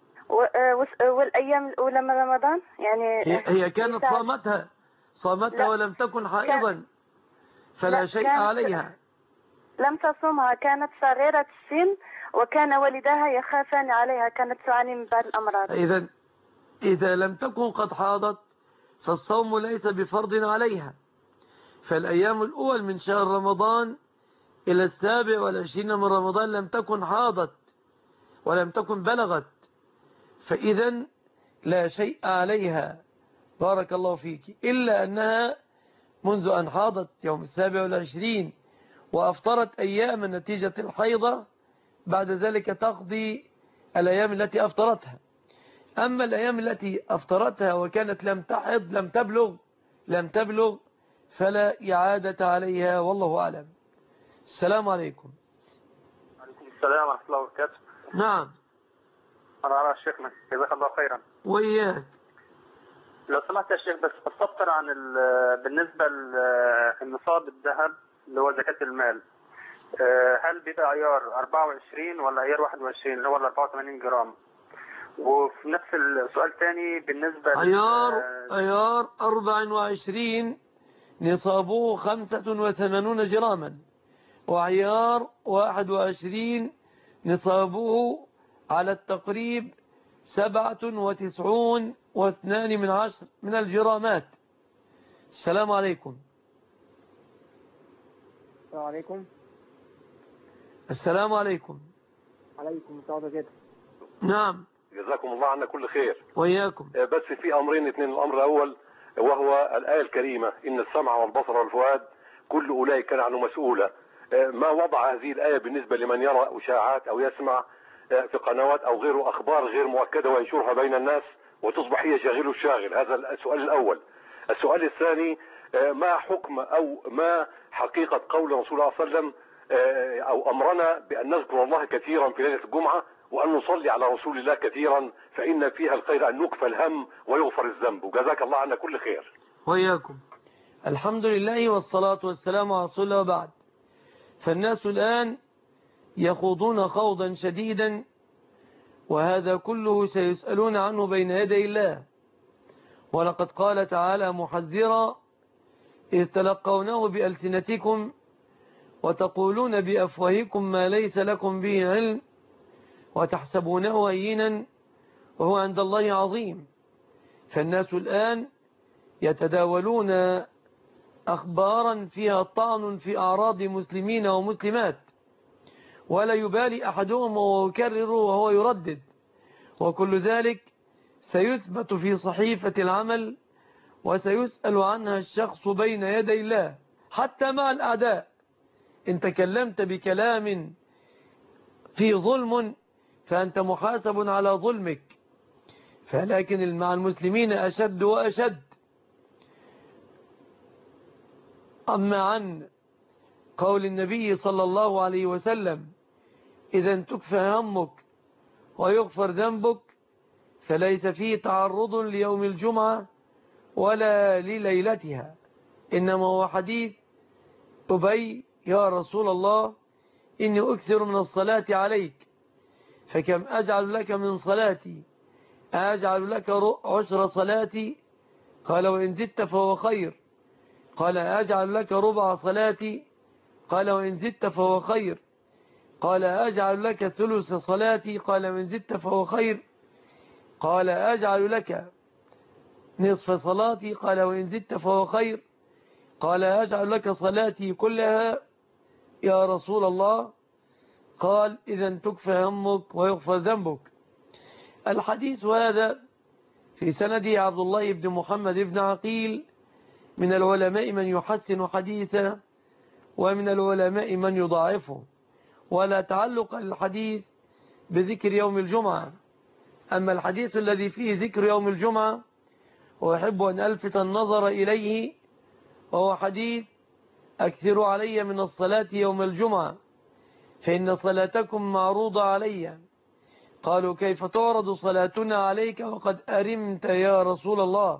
E: والأيام الأولى من رمضان يعني
B: هي كانت صامتها صامتها ولم تكن حائضا فلا شيء عليها.
E: لم تصومها، كانت صغيرة السن وكان والدها يخافان عليها، كانت تعاني من بعض الأمراض.
B: إذا إذا لم تكن قد حاضت فالصوم ليس بفرض عليها، فالأيام الأول من شهر رمضان إلى السابع والعشرين من رمضان لم تكن حاضت ولم تكن بلغت، فإذا لا شيء عليها. بارك الله فيك، إلا أنها منذ أن حاضت يوم السابع والعشرين وأفطرت أيام نتيجة الحيضة بعد ذلك تقضي الأيام التي أفطرتها. أما الأيام التي أفطرتها وكانت لم تحض لم تبلغ لم تبلغ فلا إعادة عليها، والله أعلم. السلام عليكم.
J: وعليكم السلام ورحمة الله وبركاته.
B: نعم.
J: أنا أرى شيخنا جزاك الله خيرا.
B: وإياك.
J: لو سمحت يا شيخ، بس استفسر عن بالنسبة للنصاب الذهب اللي هو زكاة المال، هل بيبقى عيار أربعة وعشرين ولا عيار واحد وعشرين اللي هو أربعة وثمانين جرام؟ وفي نفس السؤال تاني بالنسبة
B: عيار عيار أربعة وعشرين نصابه خمسة وثمانون جراما، وعيار واحد وعشرين نصابه على التقريب سبعة وتسعون واثنان من عشر من الجرامات. السلام عليكم.
N: السلام عليكم.
B: السلام عليكم.
N: عليكم السلام عليكم.
B: نعم.
R: جزاكم الله عنا كل خير.
B: وإياكم.
R: بس في أمرين اثنين. الأمر الأول وهو الآية الكريمة إن السمع والبصر والفؤاد كل أولئك كان عنه مسؤولا. ما وضع هذه الآية بالنسبة لمن يرى أشاعات أو يسمع في قنوات أو غيره أخبار غير مؤكدة وينشرها بين الناس وتصبح هي شاغل الشاغل؟ هذا السؤال الأول. السؤال الثاني ما حكم أو ما حقيقة قول رسول الله صلى الله عليه وسلم أو أمرنا بأن نذكر الله كثيرا في ليلة الجمعة وأن نصلي على رسول الله كثيرا فإن فيها الخير أن نكفى الهم ويغفر الذنب. وجزاك الله عنا كل خير.
B: وإياكم. الحمد لله والصلاة والسلام على رسول الله وبعد. فالناس الآن يخوضون خوضا شديدا وهذا كله سيسألون عنه بين يدي الله. ولقد قال تعالى محذرا إذ تلقونه بألسنتكم وتقولون بأفواهكم ما ليس لكم به علم وتحسبونه هينا وهو عند الله عظيم. فالناس الآن يتداولون أخبارا فيها طعن في أعراض مسلمين ومسلمات ولا يبالي أحدهم وهو يكرر وهو يردد، وكل ذلك سيثبت في صحيفة العمل وسيسأل عنها الشخص بين يدي الله حتى مع الأعداء. إن تكلمت بكلام في ظلم فأنت محاسب على ظلمك، فلكن مع المسلمين أشد وأشد. أما عن قول النبي صلى الله عليه وسلم إذا تكفى همك ويغفر ذنبك فليس فيه تعرض ليوم الجمعة ولا لليلتها، إنما هو حديث أبي يا رسول الله إني أكثر من الصلاة عليك فكم أجعل لك من صلاتي؟ أجعل لك عشر صلاتي؟ قال وإن زدت فهو خير. قال أجعل لك ربع صلاتي؟ قال وإن زدت فهو خير. قال أجعل لك ثلث صلاتي؟ قال وإن زدت فهو خير. قال أجعل لك نصف صلاتي؟ قال وإن زدت فهو خير. قال أجعل لك صلاتي كلها يا رسول الله؟ قال إذا تكفى همك ويغفر ذنبك. الحديث هذا في سنده عبد الله بن محمد بن عقيل، من العلماء من يحسن حديثه ومن العلماء من يضاعفه، ولا تعلق للحديث بذكر يوم الجمعة. أما الحديث الذي فيه ذكر يوم الجمعة وأحب أن ألفت النظر إليه وهو حديث أكثروا علي من الصلاة يوم الجمعة فإن صلاتكم معروضة علي. قالوا كيف تعرض صلاتنا عليك وقد أرمت يا رسول الله؟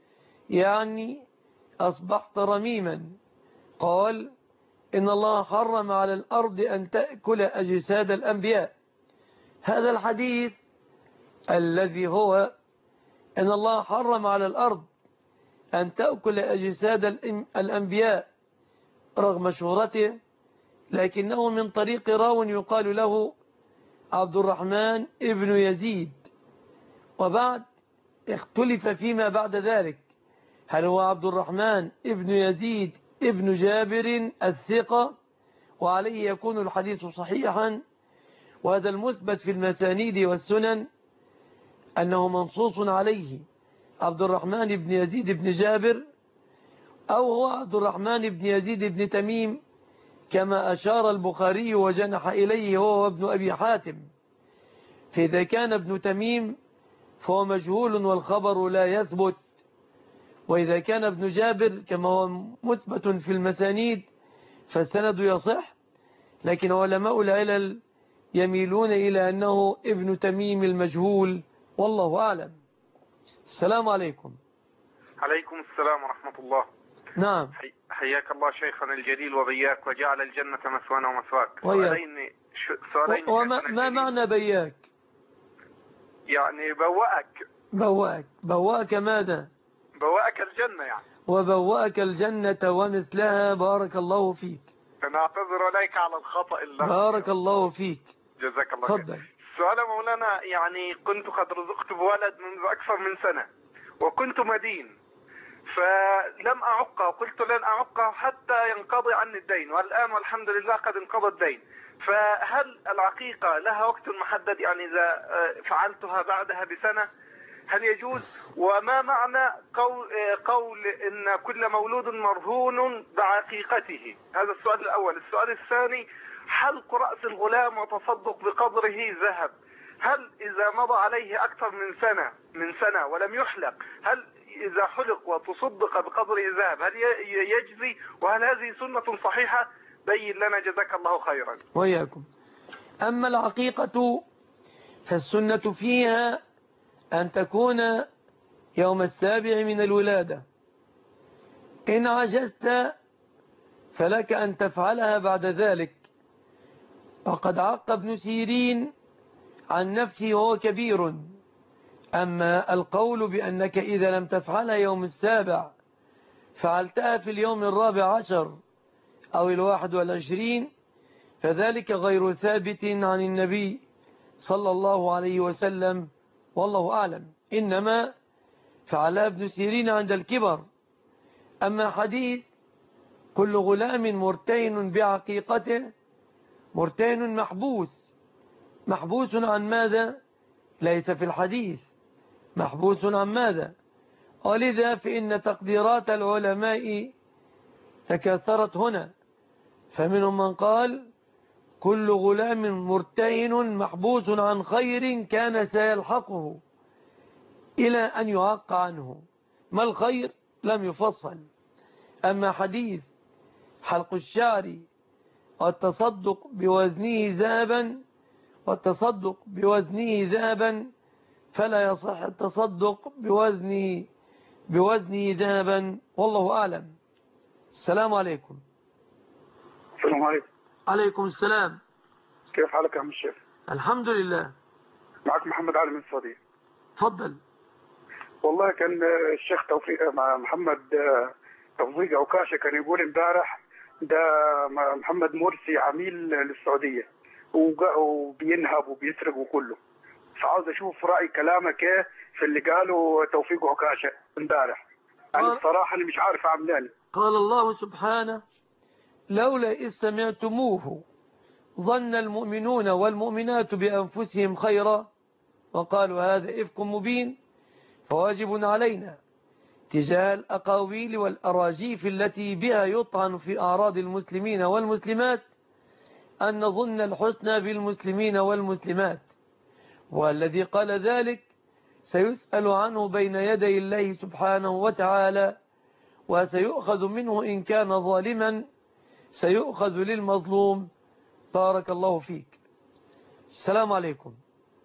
B: يعني أصبحت رميما. قال إن الله حرم على الأرض أن تأكل أجساد الأنبياء. هذا الحديث الذي هو إن الله حرم على الأرض أن تأكل أجساد الأنبياء رغم شهرته، لكنه من طريق راو يقال له عبد الرحمن ابن يزيد، وبعد اختلف فيما بعد ذلك هل هو عبد الرحمن ابن يزيد ابن جابر الثقة وعليه يكون الحديث صحيحا. وهذا المثبت في المسانيد والسنن أنه منصوص عليه عبد الرحمن بن يزيد بن جابر، أو هو عبد الرحمن بن يزيد بن تميم كما أشار البخاري وجنح إليه هو وابن أبي حاتم. فإذا كان ابن تميم فهو مجهول والخبر لا يثبت، وإذا كان ابن جابر كما هو مثبت في المسانيد فالسند يصح، لكن علماء العلل يميلون إلى أنه ابن تميم المجهول، والله أعلم. السلام عليكم.
S: عليكم السلام ورحمة الله.
B: نعم.
S: حياك الله شيخنا الجليل وبياك وجعل الجنة مثوانا ومثواك.
B: سؤالين
S: سؤالين
B: وما ما معنى بياك؟
S: يعني بوأك.
B: بوأك بوأك ماذا؟
S: بوأك الجنة يعني.
B: وبوأك الجنة ومثلها. بارك الله فيك.
S: أنا أعتذر إليك على الخطأ اللي
B: بارك الله فيك.
S: جزاك الله
B: خير.
S: السؤال مولانا، يعني كنت قد رزقت بولد منذ أكثر من سنة وكنت مدين فلم أعقه، قلت لن أعقه حتى ينقضي عني الدين، والآن والحمد لله قد انقضى الدين. فهل العقيقة لها وقت محدد؟ يعني إذا فعلتها بعدها بسنة هل يجوز؟ وما معنى قول, قول إن كل مولود مرهون بعقيقته؟ هذا السؤال الأول. السؤال الثاني: حلق رأس الغلام وتصدق بقدره ذهب، هل إذا مضى عليه أكثر من سنة من سنة ولم يحلق، هل إذا حلق وتصدق بقدره ذهب هل يجزي؟ وهل هذه سنة صحيحة؟ بين لنا جزاك الله خيرا.
B: وإياكم. أما العقيقة فالسنة فيها أن تكون يوم السابع من الولادة. إن عجزت فلك أن تفعلها بعد ذلك. وقد عق ابن سيرين عن نفسه وهو كبير. أما القول بأنك إذا لم تفعلها يوم السابع فعلتها في اليوم الرابع عشر أو الواحد والعشرين فذلك غير ثابت عن النبي صلى الله عليه وسلم، والله أعلم. إنما فعلها ابن سيرين عند الكبر. أما حديث كل غلام مرتين بعقيقته، مرتين محبوس. محبوس عن ماذا؟ ليس في الحديث. محبوس عن ماذا؟ ولذا فإن تقديرات العلماء تكاثرت هنا، فمنهم من قال كل غلام مرتين محبوس عن خير كان سيلحقه إلى أن يعق عنه. ما الخير؟ لم يفصل. أما حديث حلق الشعر والتصدق بوزنه ذهبا والتصدق بوزنه ذهبا فلا يصح التصدق بوزنه بوزنه ذهبا، والله أعلم. السلام عليكم.
F: السلام عليكم.
B: عليكم السلام.
F: كيف حالك يا عم الشيخ؟
B: الحمد لله.
F: معك محمد علي من السعودية.
B: تفضل.
F: والله كان الشيخ توفيق مع محمد توفيق عكاشة كان يقول امبارح ده محمد مرسي عميل للسعودية وبينهب وبيسرق وكله، فعاوز اشوف رأي كلامك ايه في اللي قاله توفيق عكاشة امبارح. انا الصراحة انا مش عارف اعمل.
B: قال الله سبحانه: لولا إذ سمعتموه ظن المؤمنون والمؤمنات بأنفسهم خيرا وقالوا هذا إفك مبين. فواجب علينا تجاه الأقاويل والأراجيف التي بها يطعن في أعراض المسلمين والمسلمات أن نظن الحسنى بالمسلمين والمسلمات، والذي قال ذلك سيسأل عنه بين يدي الله سبحانه وتعالى، وسيؤخذ منه إن كان ظالما سيؤخذ للمظلوم. بارك الله فيك. السلام عليكم.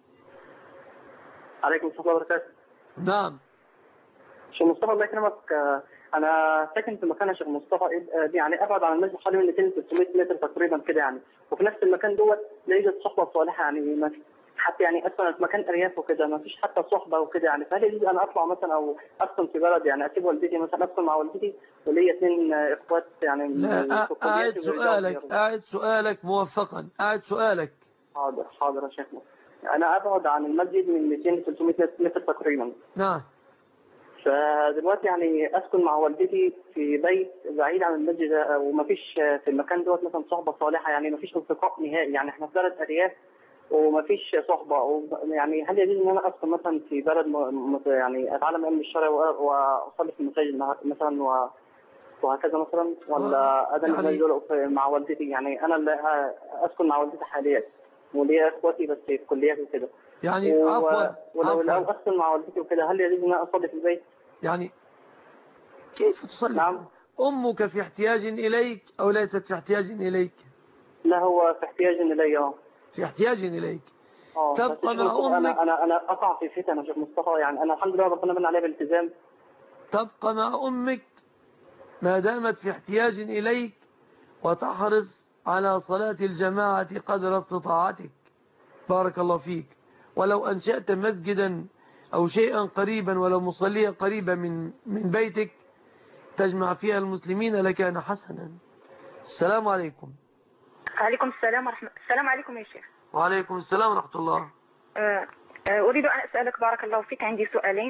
T: عليكم السلام وبركاته.
B: نعم.
T: شيخ مصطفى الله يكرمك، انا ساكن في مكان يا شيخ مصطفى يعني ابعد عن المسجد حوالي مئتين ثلاثمئة متر تقريبا كده يعني، وفي نفس المكان دوت لا يوجد صحبه صالحه يعني، ما حتى يعني اصلا مكان ارياف وكده ما فيش حتى صحبه وكده يعني. فهل يجوز انا اطلع مثلا او اسكن في بلد يعني اسيب والدتي مثلا اسكن مع والدتي وليا اثنين اخوات يعني؟
B: لا اعد سؤالك اعد سؤالك موفقا اعد سؤالك.
T: حاضر حاضر يا شيخ مصطفى. انا ابعد عن المسجد من مئتين ثلاثمئة متر تقريبا.
B: نعم.
T: فدلوقتي يعني اسكن مع والدتي في بيت بعيد عن المسجد ومفيش في المكان دوت مثلا صحبه صالحه يعني، مفيش اصدقاء نهائي يعني، احنا في بلد ارياف ومفيش صحبه يعني. هل يجوز ان انا اسكن مثلا في بلد م... يعني اتعلم علم الشرع واصلي في المساجد مثلا و... وهكذا مثلا، ولا ادم يعني... مع والدتي يعني؟ انا اللي اسكن مع والدتي حاليا وليا اخواتي بس في كليات وكده
B: يعني.
T: و...
B: عفوا
T: ولو لو اسكن مع والدتي وكده هل يجوز ان انا اصلي في البيت
B: يعني؟ كيف تصلي؟
T: نعم.
B: امك في احتياج اليك او ليست في احتياج اليك؟
T: لا هو في احتياج الي. اه
B: في احتياج اليك.
T: اه
B: تبقى مع امك.
T: انا انا انا اقع في فتن يا شيخ مصطفى يعني. انا الحمد لله ربنا من عليا بالالتزام.
B: تبقى مع امك ما دامت في احتياج اليك وتحرص على صلاة الجماعة قدر استطاعتك. بارك الله فيك. ولو أنشأت مسجدا أو شيئا قريبا ولو مصلية قريبة من من بيتك تجمع فيها المسلمين لكان حسنا. السلام عليكم.
Q: عليكم السلام ورحمة السلام عليكم يا شيخ.
B: وعليكم السلام ورحمة الله.
Q: أه أه أريد أن أسألك بارك الله فيك، عندي سؤالين.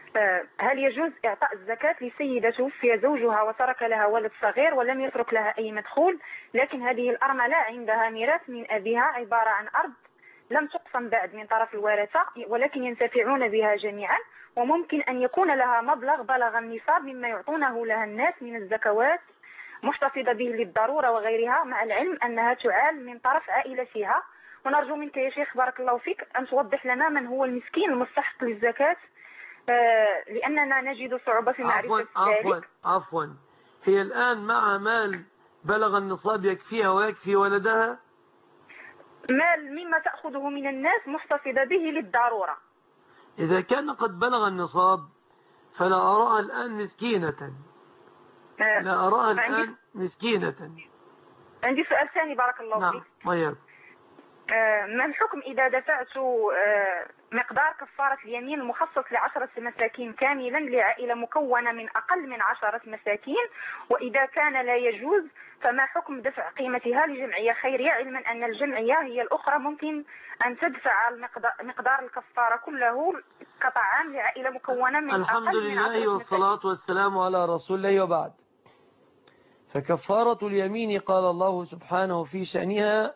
U: هل يجوز إعطاء الزكاة لسيدة توفي زوجها وترك لها ولد صغير ولم يترك لها أي مدخول، لكن هذه الأرملة عندها ميراث من أبيها عبارة عن أرض لم تقسم بعد من طرف الورثة ولكن ينتفعون بها جميعا، وممكن أن يكون لها مبلغ بلغ النصاب مما يعطونه لها الناس من الزكوات محتفظة به للضرورة وغيرها، مع العلم أنها تعال من طرف عائلتها. ونرجو منك يا شيخ بارك الله فيك أن توضح لنا من هو المسكين المستحق للزكاة، لأننا نجد صعوبة في معرفة ذلك.
B: عفوا عفوا هي الآن مع مال بلغ النصاب يكفيها ويكفي ولدها؟
U: مال مما تأخذه من الناس محتفظة به للضرورة.
B: إذا كان قد بلغ النصاب فلا أراها الآن مسكينة، لا أراها الآن مسكينة.
U: عندي سؤال ثاني بارك الله
B: نعم.
U: فيك.
B: طيب
U: ما الحكم إذا دفعت مقدار كفارة اليمين المخصص لعشرة مساكين كاملا لعائلة مكونة من أقل من عشرة مساكين، وإذا كان لا يجوز فما حكم دفع قيمتها لجمعية خيرية، علما أن الجمعية هي الأخرى ممكن أن تدفع مقدار الكفارة كله كطعام لعائلة مكونة من
B: الحمد
U: أقل من عشرة
B: لله والصلاة والسلام على رسول الله وبعد. فكفارة اليمين قال الله سبحانه في شأنها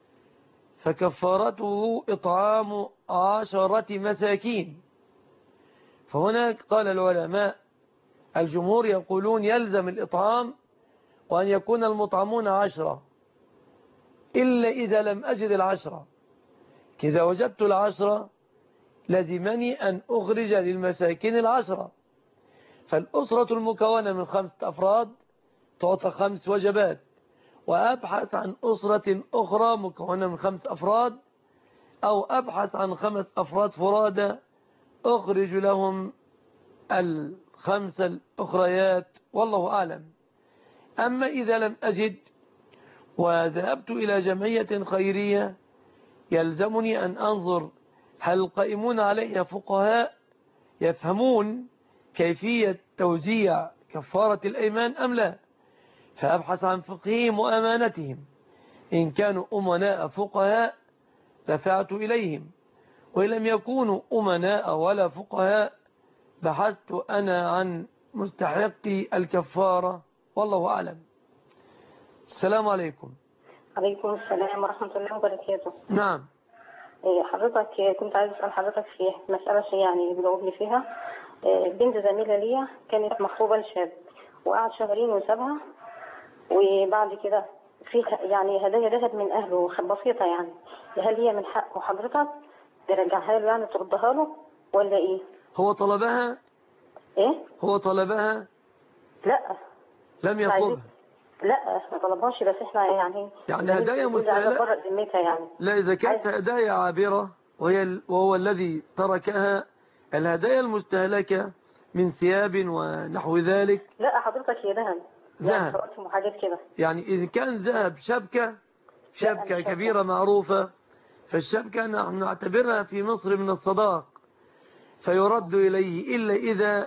B: فكفارته إطعام عشرة مساكين. فهناك قال العلماء الجمهور يقولون يلزم الإطعام وأن يكون المطعمون عشرة إلا إذا لم أجد العشرة، كذا وجدت العشرة لزمني أن أخرج للمساكين العشرة. فالأسرة المكونة من خمسة أفراد تعطى خمس وجبات، وأبحث عن أسرة أخرى مكونة من خمس أفراد، أو أبحث عن خمس أفراد فرادى أخرج لهم الخمسة الأخريات، والله أعلم. أما إذا لم أجد وذهبت إلى جمعية خيرية يلزمني أن أنظر هل القائمون عليها فقهاء يفهمون كيفية توزيع كفارة الأيمان أم لا، فأبحث عن فقههم وأمانتهم. إن كانوا أمناء فقهاء دفعت إليهم، وإن لم يكونوا أمناء ولا فقهاء بحثت أنا عن مستحقي الكفارة، والله أعلم. السلام عليكم.
V: عليكم السلام ورحمة الله وبركاته.
B: نعم.
V: حضرتك كنت عايز أسأل حضرتك في مسألة يعني بجاوبني فيها. بنت زميلة ليا كانت مخطوبة لشاب وقعد شهرين وسابها، وبعد كده في يعني هدايا ذهب من أهله بسيطة، يعني هل هي من حقه حضرتك ترجعها له يعني تردها له ولا إيه؟
B: هو طلبها؟
V: إيه؟
B: هو طلبها؟
V: لا
B: لم يطلبها.
V: لا ما طلبهاش، بس احنا يعني
B: يعني هدايا مستهلكة
V: يعني.
B: لا إذا كانت هدايا عابرة وهي وهو الذي تركها، الهدايا المستهلكة من ثياب ونحو ذلك.
V: لا حضرتك هي ذهب
B: ذهب
V: يعني حاجات كده.
B: يعني إذا كان ذهب شبكة شبكة كبيرة معروفة، فالشبكة نحن نعتبرها في مصر من الصداق فيرد إليه إلا إذا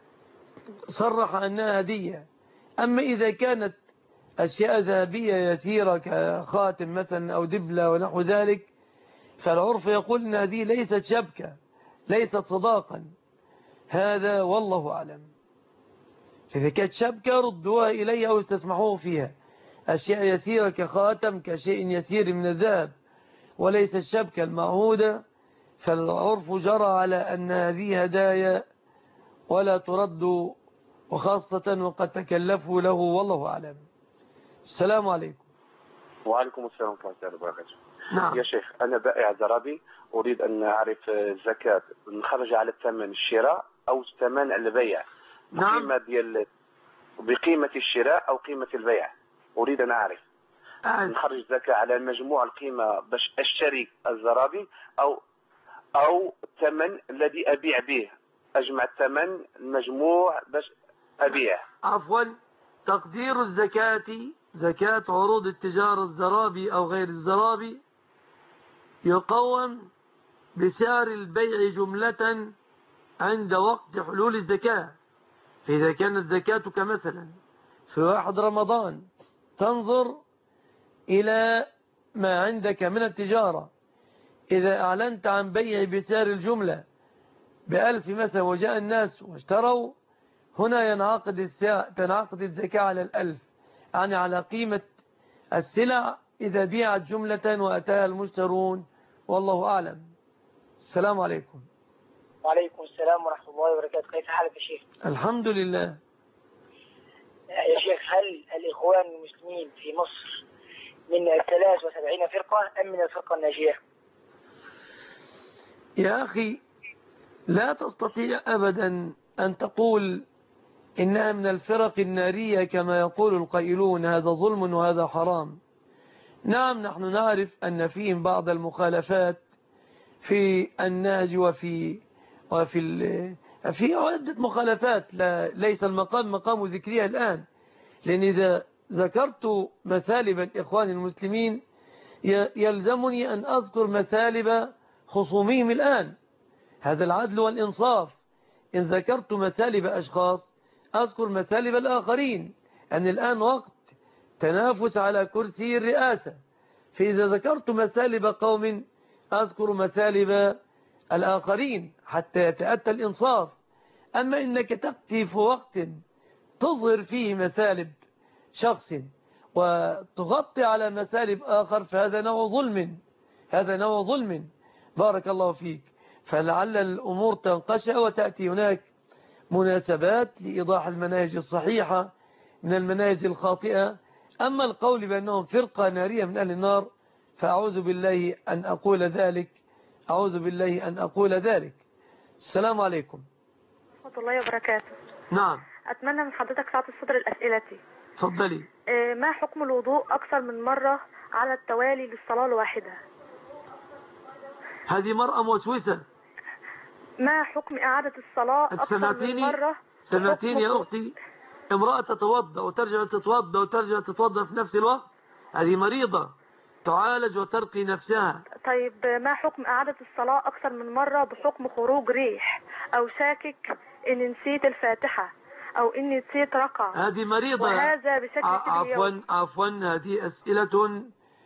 B: صرح أنها هدية. أما إذا كانت أشياء ذهبية يسيرة كخاتم مثلا أو دبلة ونحو ذلك، فالعرف يقول أن هذه ليست شبكة ليست صداقا، هذا والله أعلم. إذا كانت شبكة ردوها إليها أو استسمحوه فيها. أشياء يسيرة كخاتم كشيء يسير من الذهب وليس الشبكة المعهودة، فالعرف جرى على أن هذه هدايا ولا ترد، وخاصة وقد تكلفوا له، والله أعلم. السلام عليكم.
O: وعليكم السلام ورحمة الله وبركاته.
B: نعم.
O: يا شيخ أنا بائع زرابي، أريد أن أعرف الزكاة نخرج على الثمن الشراء أو ثمن البيع.
B: نعم.
O: بقيمة ديال بقيمة الشراء أو قيمة البيع، أريد أن أعرف
B: أعرف.
O: نخرج زكاة على المجموع القيمة باش أشتري الزرابي أو أو الثمن الذي أبيع به، أجمع الثمن المجموع باش أبيع.
B: عفوا، تقدير الزكاة زكاة عروض التجارة الزرابي أو غير الزرابي يقوم بسعر البيع جملة عند وقت حلول الزكاة. فإذا كانت زكاتك مثلا في واحد رمضان تنظر إلى ما عندك من التجارة، إذا أعلنت عن بيع بسعر الجملة بألف مثلا وجاء الناس واشتروا، هنا ينعقد الساعة تنعقد الزكاة على الألف، يعني على قيمة السلع إذا بيعت جملة وأتاها المشترون، والله أعلم. السلام عليكم.
A: وعليكم السلام ورحمة الله وبركاته. كيف حالك يا شيخ؟
B: الحمد لله.
A: يا شيخ، هل الإخوان المسلمين في مصر من ثلاث وسبعين فرقة أم من الفرقة الناجية؟
B: يا أخي، لا تستطيع أبدا أن تقول إنها من الفرق النارية كما يقول القائلون، هذا ظلم وهذا حرام. نعم، نحن نعرف أن فيهم بعض المخالفات في النهج وفي وفي في عدة مخالفات، لا ليس المقام مقام ذكرها الآن، لأن إذا ذكرت مثالب الإخوان المسلمين يلزمني أن أذكر مثالب خصومهم الآن. هذا العدل والإنصاف. إن ذكرت مثالب أشخاص أذكر مثالب الآخرين، أن الآن وقت تنافس على كرسي الرئاسة، فإذا ذكرت مثالب قوم أذكر مثالب الآخرين حتى يتأتى الإنصاف. أما إنك تأتي في وقت تظهر فيه مثالب شخص وتغطي على مثالب آخر، فهذا نوع ظلم، هذا نوع ظلم. بارك الله فيك. فلعل الأمور تنقشع وتأتي هناك مناسبات لإيضاح المناهج الصحيحة من المناهج الخاطئة. أما القول بأنهم فرقة نارية من أهل النار فأعوذ بالله أن أقول ذلك، أعوذ بالله أن أقول ذلك. السلام عليكم
D: ورحمة الله وبركاته.
B: نعم،
D: أتمنى من حضرتك ساعة الصدر الأسئلتي.
B: تفضلي.
D: ما حكم الوضوء أكثر من مرة على التوالي للصلاة الواحدة؟
B: هذه مرأة موسوسة.
D: ما حكم إعادة الصلاة أكثر من مرة؟
B: سمعتيني يا أختي؟ امرأة تتوضأ وترجع تتوضأ وترجع تتوضأ في نفس الوقت، هذه مريضة تعالج وترقي نفسها.
D: طيب ما حكم إعادة الصلاة أكثر من مرة بحكم خروج ريح أو شاكك إن نسيت الفاتحة أو إني نسيت ركعة؟
B: هذه مريضة.
D: وهذا بشكل
B: عفوا عفوا هذه أسئلة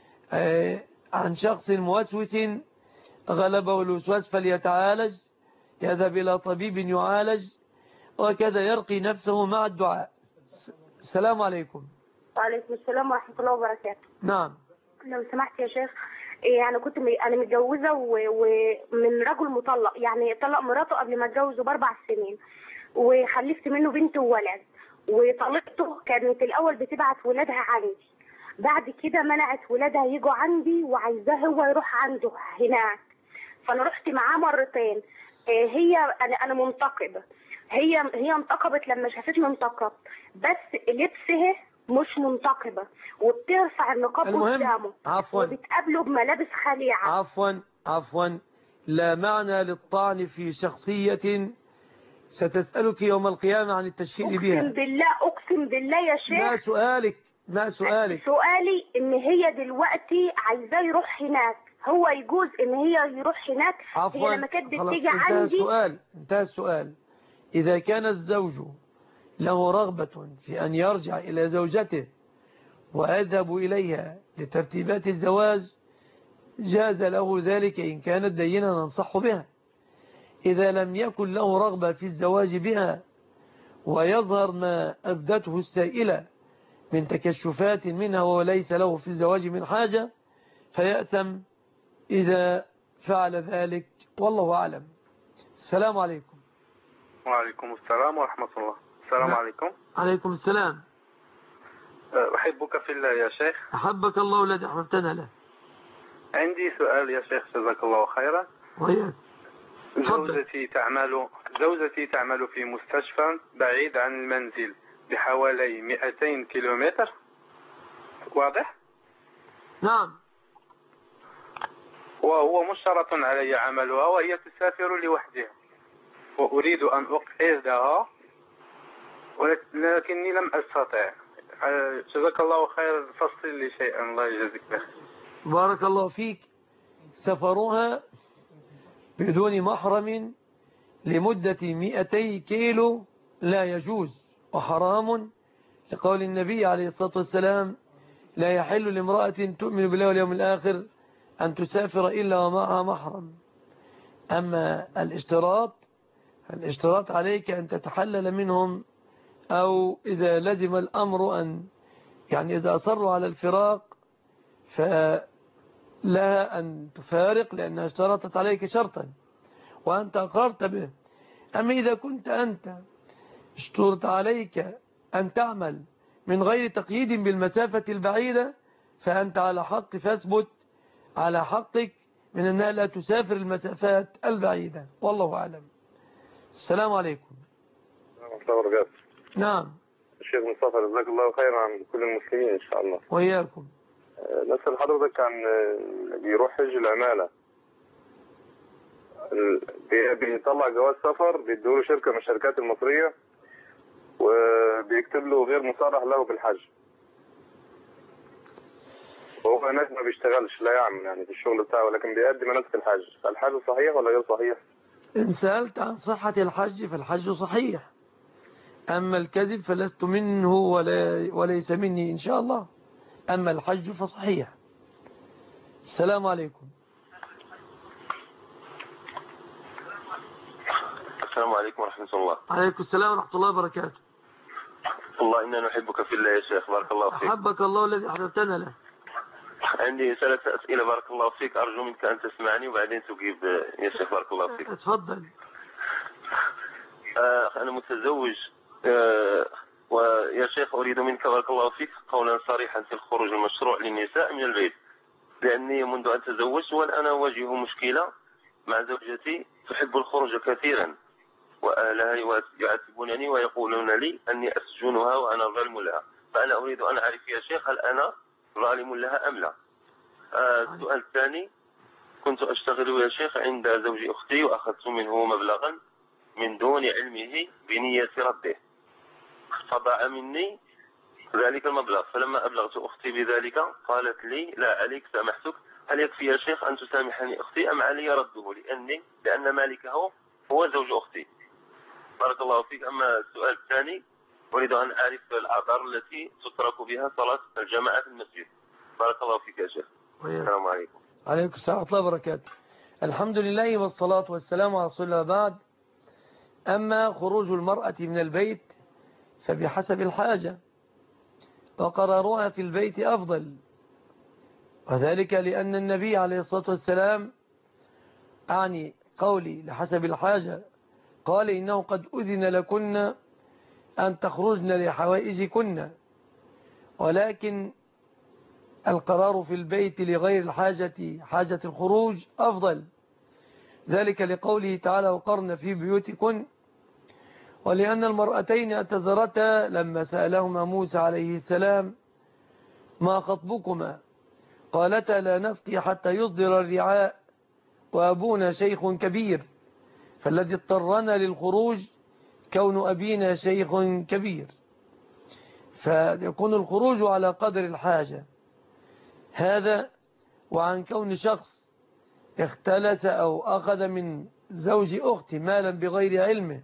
B: عن شخص موسوس غلبه الوسواس فليتعالج، يذهب إلى طبيب يعالج، وكذا يرقي نفسه مع الدعاء. السلام عليكم.
E: وعليكم السلام ورحمة الله وبركاته.
B: نعم.
E: لو سمحت يا شيخ، يعني كنت م... أنا متجوزة ومن رجل مطلق، يعني طلق مراته قبل ما اتجوزه بأربع سنين، وخلفت منه بنت وولد، وطلقته كانت الأول بتبعت ولادها عندي، بعد كده منعت ولادها يجوا عندي وعايزاه هو يروح عنده هناك، فأنا رحت معاه مرتين. هي أنا أنا منتقبة، هي هي انتقبت لما شافتني منتقب، بس لبسها مش منتقبة وبترفع النقاب قدامه
B: عفوا
E: وبتقابله بملابس خليعة.
B: عفوا عفوا لا معنى للطعن في شخصية ستسألك يوم القيامة عن التشهير بها.
E: أقسم بالله أقسم بالله يا شيخ.
B: ما سؤالك ما سؤالك
E: سؤالي إن هي دلوقتي عايزاه يروح هناك، هو يجوز إن هي يروح هناك؟
B: عفوا
E: هي لما كانت بتيجي
B: عندي
E: انتهى
B: السؤال انتهى السؤال إذا كان الزوج له رغبة في أن يرجع إلى زوجته ويذهب إليها لترتيبات الزواج جاز له ذلك إن كانت دينا ننصح بها. إذا لم يكن له رغبة في الزواج بها ويظهر ما أبدته السائلة من تكشفات منها وليس له في الزواج من حاجة فيأثم إذا فعل ذلك، والله أعلم. السلام عليكم.
J: وعليكم السلام ورحمة الله. السلام
B: لا.
J: عليكم.
B: عليكم السلام.
J: أحبك في الله يا شيخ.
B: أحبك الله الذي أحببتنا له.
J: عندي سؤال يا شيخ جزاك الله خيرا.
B: وياك.
J: زوجتي تعمل زوجتي تعمل في مستشفى بعيد عن المنزل بحوالي مئتين كيلومتر، واضح؟
B: نعم.
J: وهو مشترط علي عملها وهي تسافر لوحدها، وأريد أن أقعدها ولكني لم أستطع. جزاك الله خير، فصل لي شيئا الله يجزيك بخير.
B: بارك الله فيك. سفرها بدون محرم لمدة مئتي كيلو لا يجوز وحرام، لقول النبي عليه الصلاة والسلام لا يحل لامرأة تؤمن بالله واليوم الآخر أن تسافر إلا ومعها محرم. أما الاشتراط الاشتراط عليك أن تتحلل منهم، أو إذا لزم الأمر أن يعني إذا أصروا على الفراق فلها أن تفارق لأنها اشترطت عليك شرطا وأنت أقررت به. أما إذا كنت أنت اشترط عليك أن تعمل من غير تقييد بالمسافة البعيدة فأنت على حق، فاثبت على حقك من أنها لا تسافر المسافات البعيدة. والله أعلم. السلام عليكم. نعم
C: الشيخ مصطفى، جزاك الله خيرا عن كل المسلمين إن شاء الله.
B: وإياكم.
C: نسأل حضرتك عن بيروح حج العمالة، بيطلع جواز سفر بيدوله شركة من الشركات المصرية وبيكتب له غير مصرح له بالحج، وهو هناك ما بيشتغلش لا يعمل يعني في الشغل بتاعه، لكن بيأدي مناسك الحج. فالحج صحيح ولا غير صحيح؟
B: إن سألت عن صحة الحج فالحج صحيح، أما الكذب فلست منه ولا وليس مني إن شاء الله، أما الحج فصحيح. السلام عليكم.
C: السلام عليكم ورحمة الله.
B: عليكم السلام ورحمة الله وبركاته.
C: والله إننا نحبك في الله يا شيخ، بارك الله فيك.
B: أحبك الله الذي أحببتنا له.
C: عندي ثلاث أسئلة بارك الله فيك، أرجو منك أن تسمعني وبعدين تجيب يا شيخ بارك الله فيك.
B: اتفضل.
C: آه أنا متزوج، آه ويا شيخ أريد منك بارك الله فيك قولا صريحا في الخروج المشروع للنساء من البيت، لأني منذ أن تزوجت وأنا أواجه مشكلة مع زوجتي تحب الخروج كثيرا، وأهلها يعاتبونني ويقولون لي أني أسجنها وأنا ظالم لها، فأنا أريد أن أعرف يا شيخ هل أنا ظالم لها أم لا؟ آه السؤال الثاني، كنت أشتغل يا شيخ عند زوج أختي وأخذت منه مبلغا من دون علمه بنية رده، فضاع مني ذلك المبلغ، فلما أبلغت أختي بذلك قالت لي لا عليك سامحتك، هل يكفي يا شيخ أن تسامحني أختي أم علي رده لأني لأن مالكه هو زوج أختي؟ بارك الله فيك. أما السؤال الثاني، أريد أن أعرف الأعذار التي تترك بها صلاة الجماعة في المسجد. بارك الله فيك يا شيخ. السلام عليكم.
B: عليكم السلام ورحمة الله وبركاته. الحمد لله والصلاة والسلام على رسول الله. بعد، أما خروج المرأة من البيت فبحسب الحاجة، وقرارها في البيت أفضل، وذلك لأن النبي عليه الصلاة والسلام أعني قولي لحسب الحاجة قال إنه قد أذن لكن أن تخرجن لحوائجكن، ولكن القرار في البيت لغير الحاجة حاجة الخروج أفضل، ذلك لقوله تعالى وقرن في بيوتكن، ولأن المرأتين اعتذرتا لما سألهما موسى عليه السلام ما خطبكما قالتا لا نسقي حتى يصدر الرعاء وأبونا شيخ كبير، فالذي اضطرنا للخروج كون أبينا شيخ كبير، فيكون الخروج على قدر الحاجة هذا. وعن كون شخص اختلس أو أخذ من زوج أختي مالا بغير علمه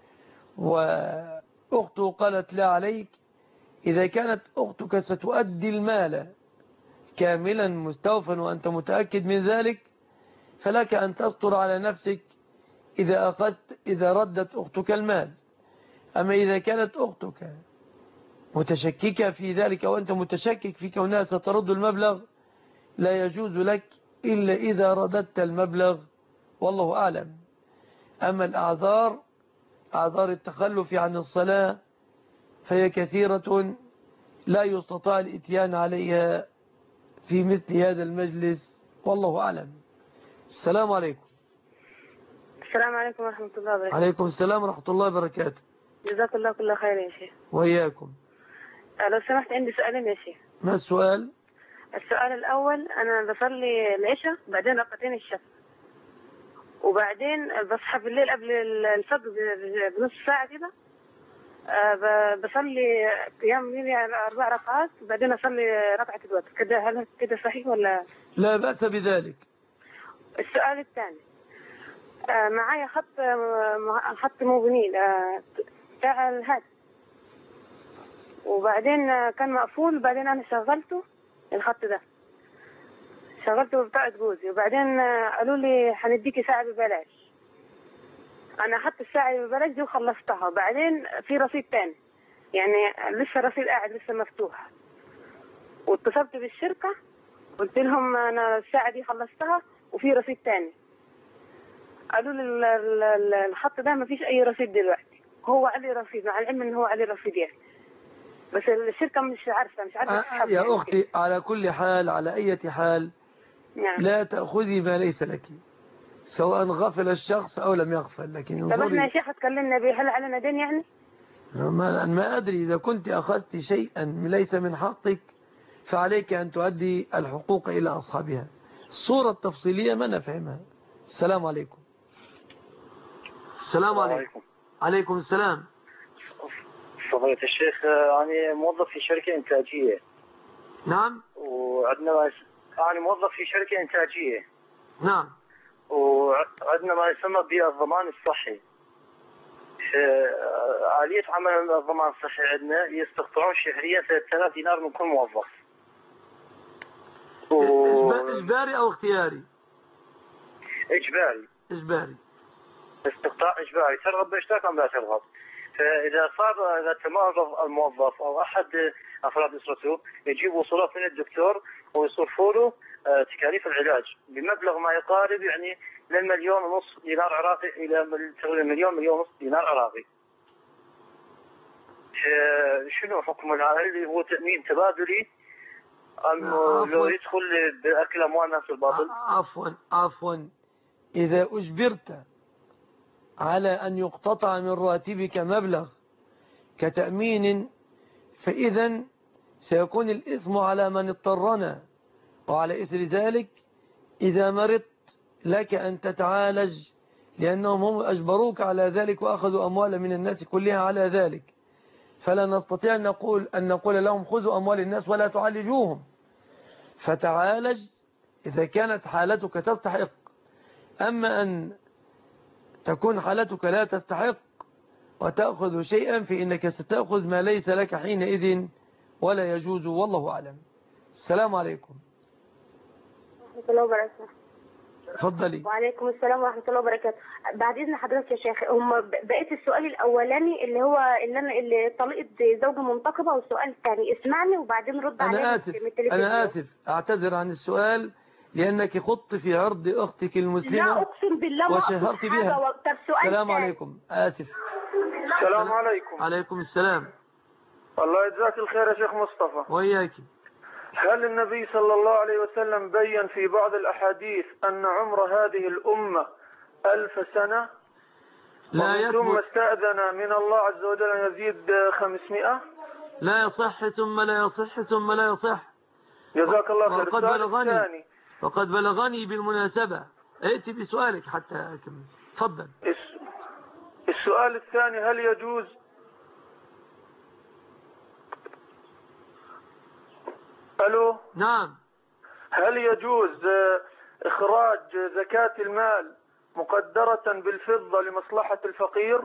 B: وأخته قالت لا عليك، إذا كانت أختك ستؤدي المال كاملا مستوفا وأنت متأكد من ذلك فلك أن تستر على نفسك إذا أخذت إذا ردت أختك المال. أما إذا كانت أختك متشككة في ذلك وأنت متشكك في كونها سترد المبلغ لا يجوز لك إلا إذا رددت المبلغ، والله أعلم. أما الأعذار، أعذار التخلف عن الصلاة فهي كثيرة لا يستطاع الإتيان عليها في مثل هذا المجلس، والله أعلم. السلام عليكم.
H: السلام عليكم ورحمة الله وبركاته.
B: عليكم السلام ورحمة الله وبركاته.
H: جزاك الله كل خير يا شيخ.
B: وإياكم.
H: لو سمحت عندي سؤالين يا شيخ.
B: ما السؤال؟
H: السؤال الأول، أنا بصلي العشاء بعدين ركعتين الشفع، وبعدين بصحى بالليل قبل الفجر بنص ساعة كده بصلي قيام ليلي أربع ركعات وبعدين أصلي ركعة الوتر كده، هل كده صحيح ولا؟
B: لا بأس بذلك.
H: السؤال الثاني، معايا خط خط موبينيل بتاع الهاتف، وبعدين كان مقفول وبعدين أنا شغلته الخط ده شغلته بطاقة جوزي، وبعدين قالوا لي هنديكي ساعة ببلاش. انا اخدت الساعه ببلاش دي وخلصتها، بعدين في رصيد تاني يعني لسه رصيد قاعد لسه مفتوح، واتصلت بالشركه قلت لهم انا الساعه دي خلصتها وفي رصيد تاني، قالوا لي الخط ده ما فيش اي رصيد دلوقتي، هو عليه رصيد مع العلم ان هو عليه رصيد يعني، بس الشركه مش عارفه مش عارفه
B: أه يا يعني اختي كده. على كل حال على اي حال نعم. لا تاخذي ما ليس لك، سواء غفل الشخص او لم يغفل، لكن
H: طب احنا يا شيخ اتكلمنا به، هل علينا دين يعني؟
B: ما ما ادري اذا كنت اخذت شيئا ليس من حقك فعليك ان تؤدي الحقوق الى اصحابها. الصوره التفصيليه ما نفهمها. السلام عليكم. السلام عليكم. عليكم السلام.
I: فضيلة الشيخ، أنا موظف في شركة إنتاجية.
B: نعم.
I: وعندنا ما يس... أنا موظف في شركة إنتاجية.
B: نعم.
I: وعندنا ما يسمى بالضمان الصحي. آلية عمل الضمان الصحي عندنا يستقطعون شهريا ثلاثة آلاف دينار من كل موظف.
B: و... إجباري أو اختياري؟
I: إجباري.
B: إجباري.
I: استقطاع إجباري، ترغب باشتراك أم لا ترغب؟ فإذا صار إذا تمرض الموظف أو أحد أفراد أسرته يجيب وصولات من الدكتور ويصرفوا له تكاليف العلاج بمبلغ ما يقارب يعني من مليون ونص دينار عراقي إلى تقريبا مليون مليون ونص دينار عراقي. شنو حكم هل هو تأمين تبادلي أم لو يدخل بأكل أموال الناس الباطل؟
B: عفوا عفوا إذا أجبرت على أن يقتطع من راتبك مبلغ كتأمين فإذا سيكون الإثم على من اضطرنا، وعلى إثر ذلك إذا مرضت لك أن تتعالج لأنهم هم أجبروك على ذلك وأخذوا أموال من الناس كلها على ذلك، فلا نستطيع أن نقول, أن نقول لهم خذوا أموال الناس ولا تعالجوهم، فتعالج إذا كانت حالتك تستحق. أما أن تكون حالتك لا تستحق وتأخذ شيئا فإنك ستأخذ ما ليس لك حينئذ ولا يجوز، والله أعلم. السلام عليكم
E: ورحمة الله وبركاته.
B: تفضلي.
E: وعليكم السلام ورحمة الله وبركاته. بعد إذن حضرتك يا شيخ، هم بقيت السؤال الأولاني اللي هو اللي أنا اللي طلقت زوجة منتقبة، والسؤال الثاني اسمعني وبعدين رد عليه.
B: أنا آسف أنا آسف أعتذر عن السؤال لأنك خضت في عرض أختك المسلمة.
E: لا أقسم بالله
B: وشهرت بها. السلام عليكم. آسف.
S: السلام عليكم.
B: عليكم السلام.
S: الله يجزاك الخير يا شيخ مصطفى.
B: وإياك.
S: هل النبي صلى الله عليه وسلم بين في بعض الأحاديث أن عمر هذه الأمة ألف سنة؟
B: لا يثبت.
S: ثم استأذن من الله عز وجل أن يزيد خمسمائة؟
B: لا يصح ثم لا يصح ثم لا يصح.
S: جزاك الله خير.
B: وقد بلغني وقد بلغني بالمناسبة. ائتي بسؤالك حتى أكمل. تفضل.
S: السؤال الثاني، هل يجوز ألو؟
B: نعم.
S: هل يجوز إخراج زكاة المال مقدرة بالفضة لمصلحة الفقير؟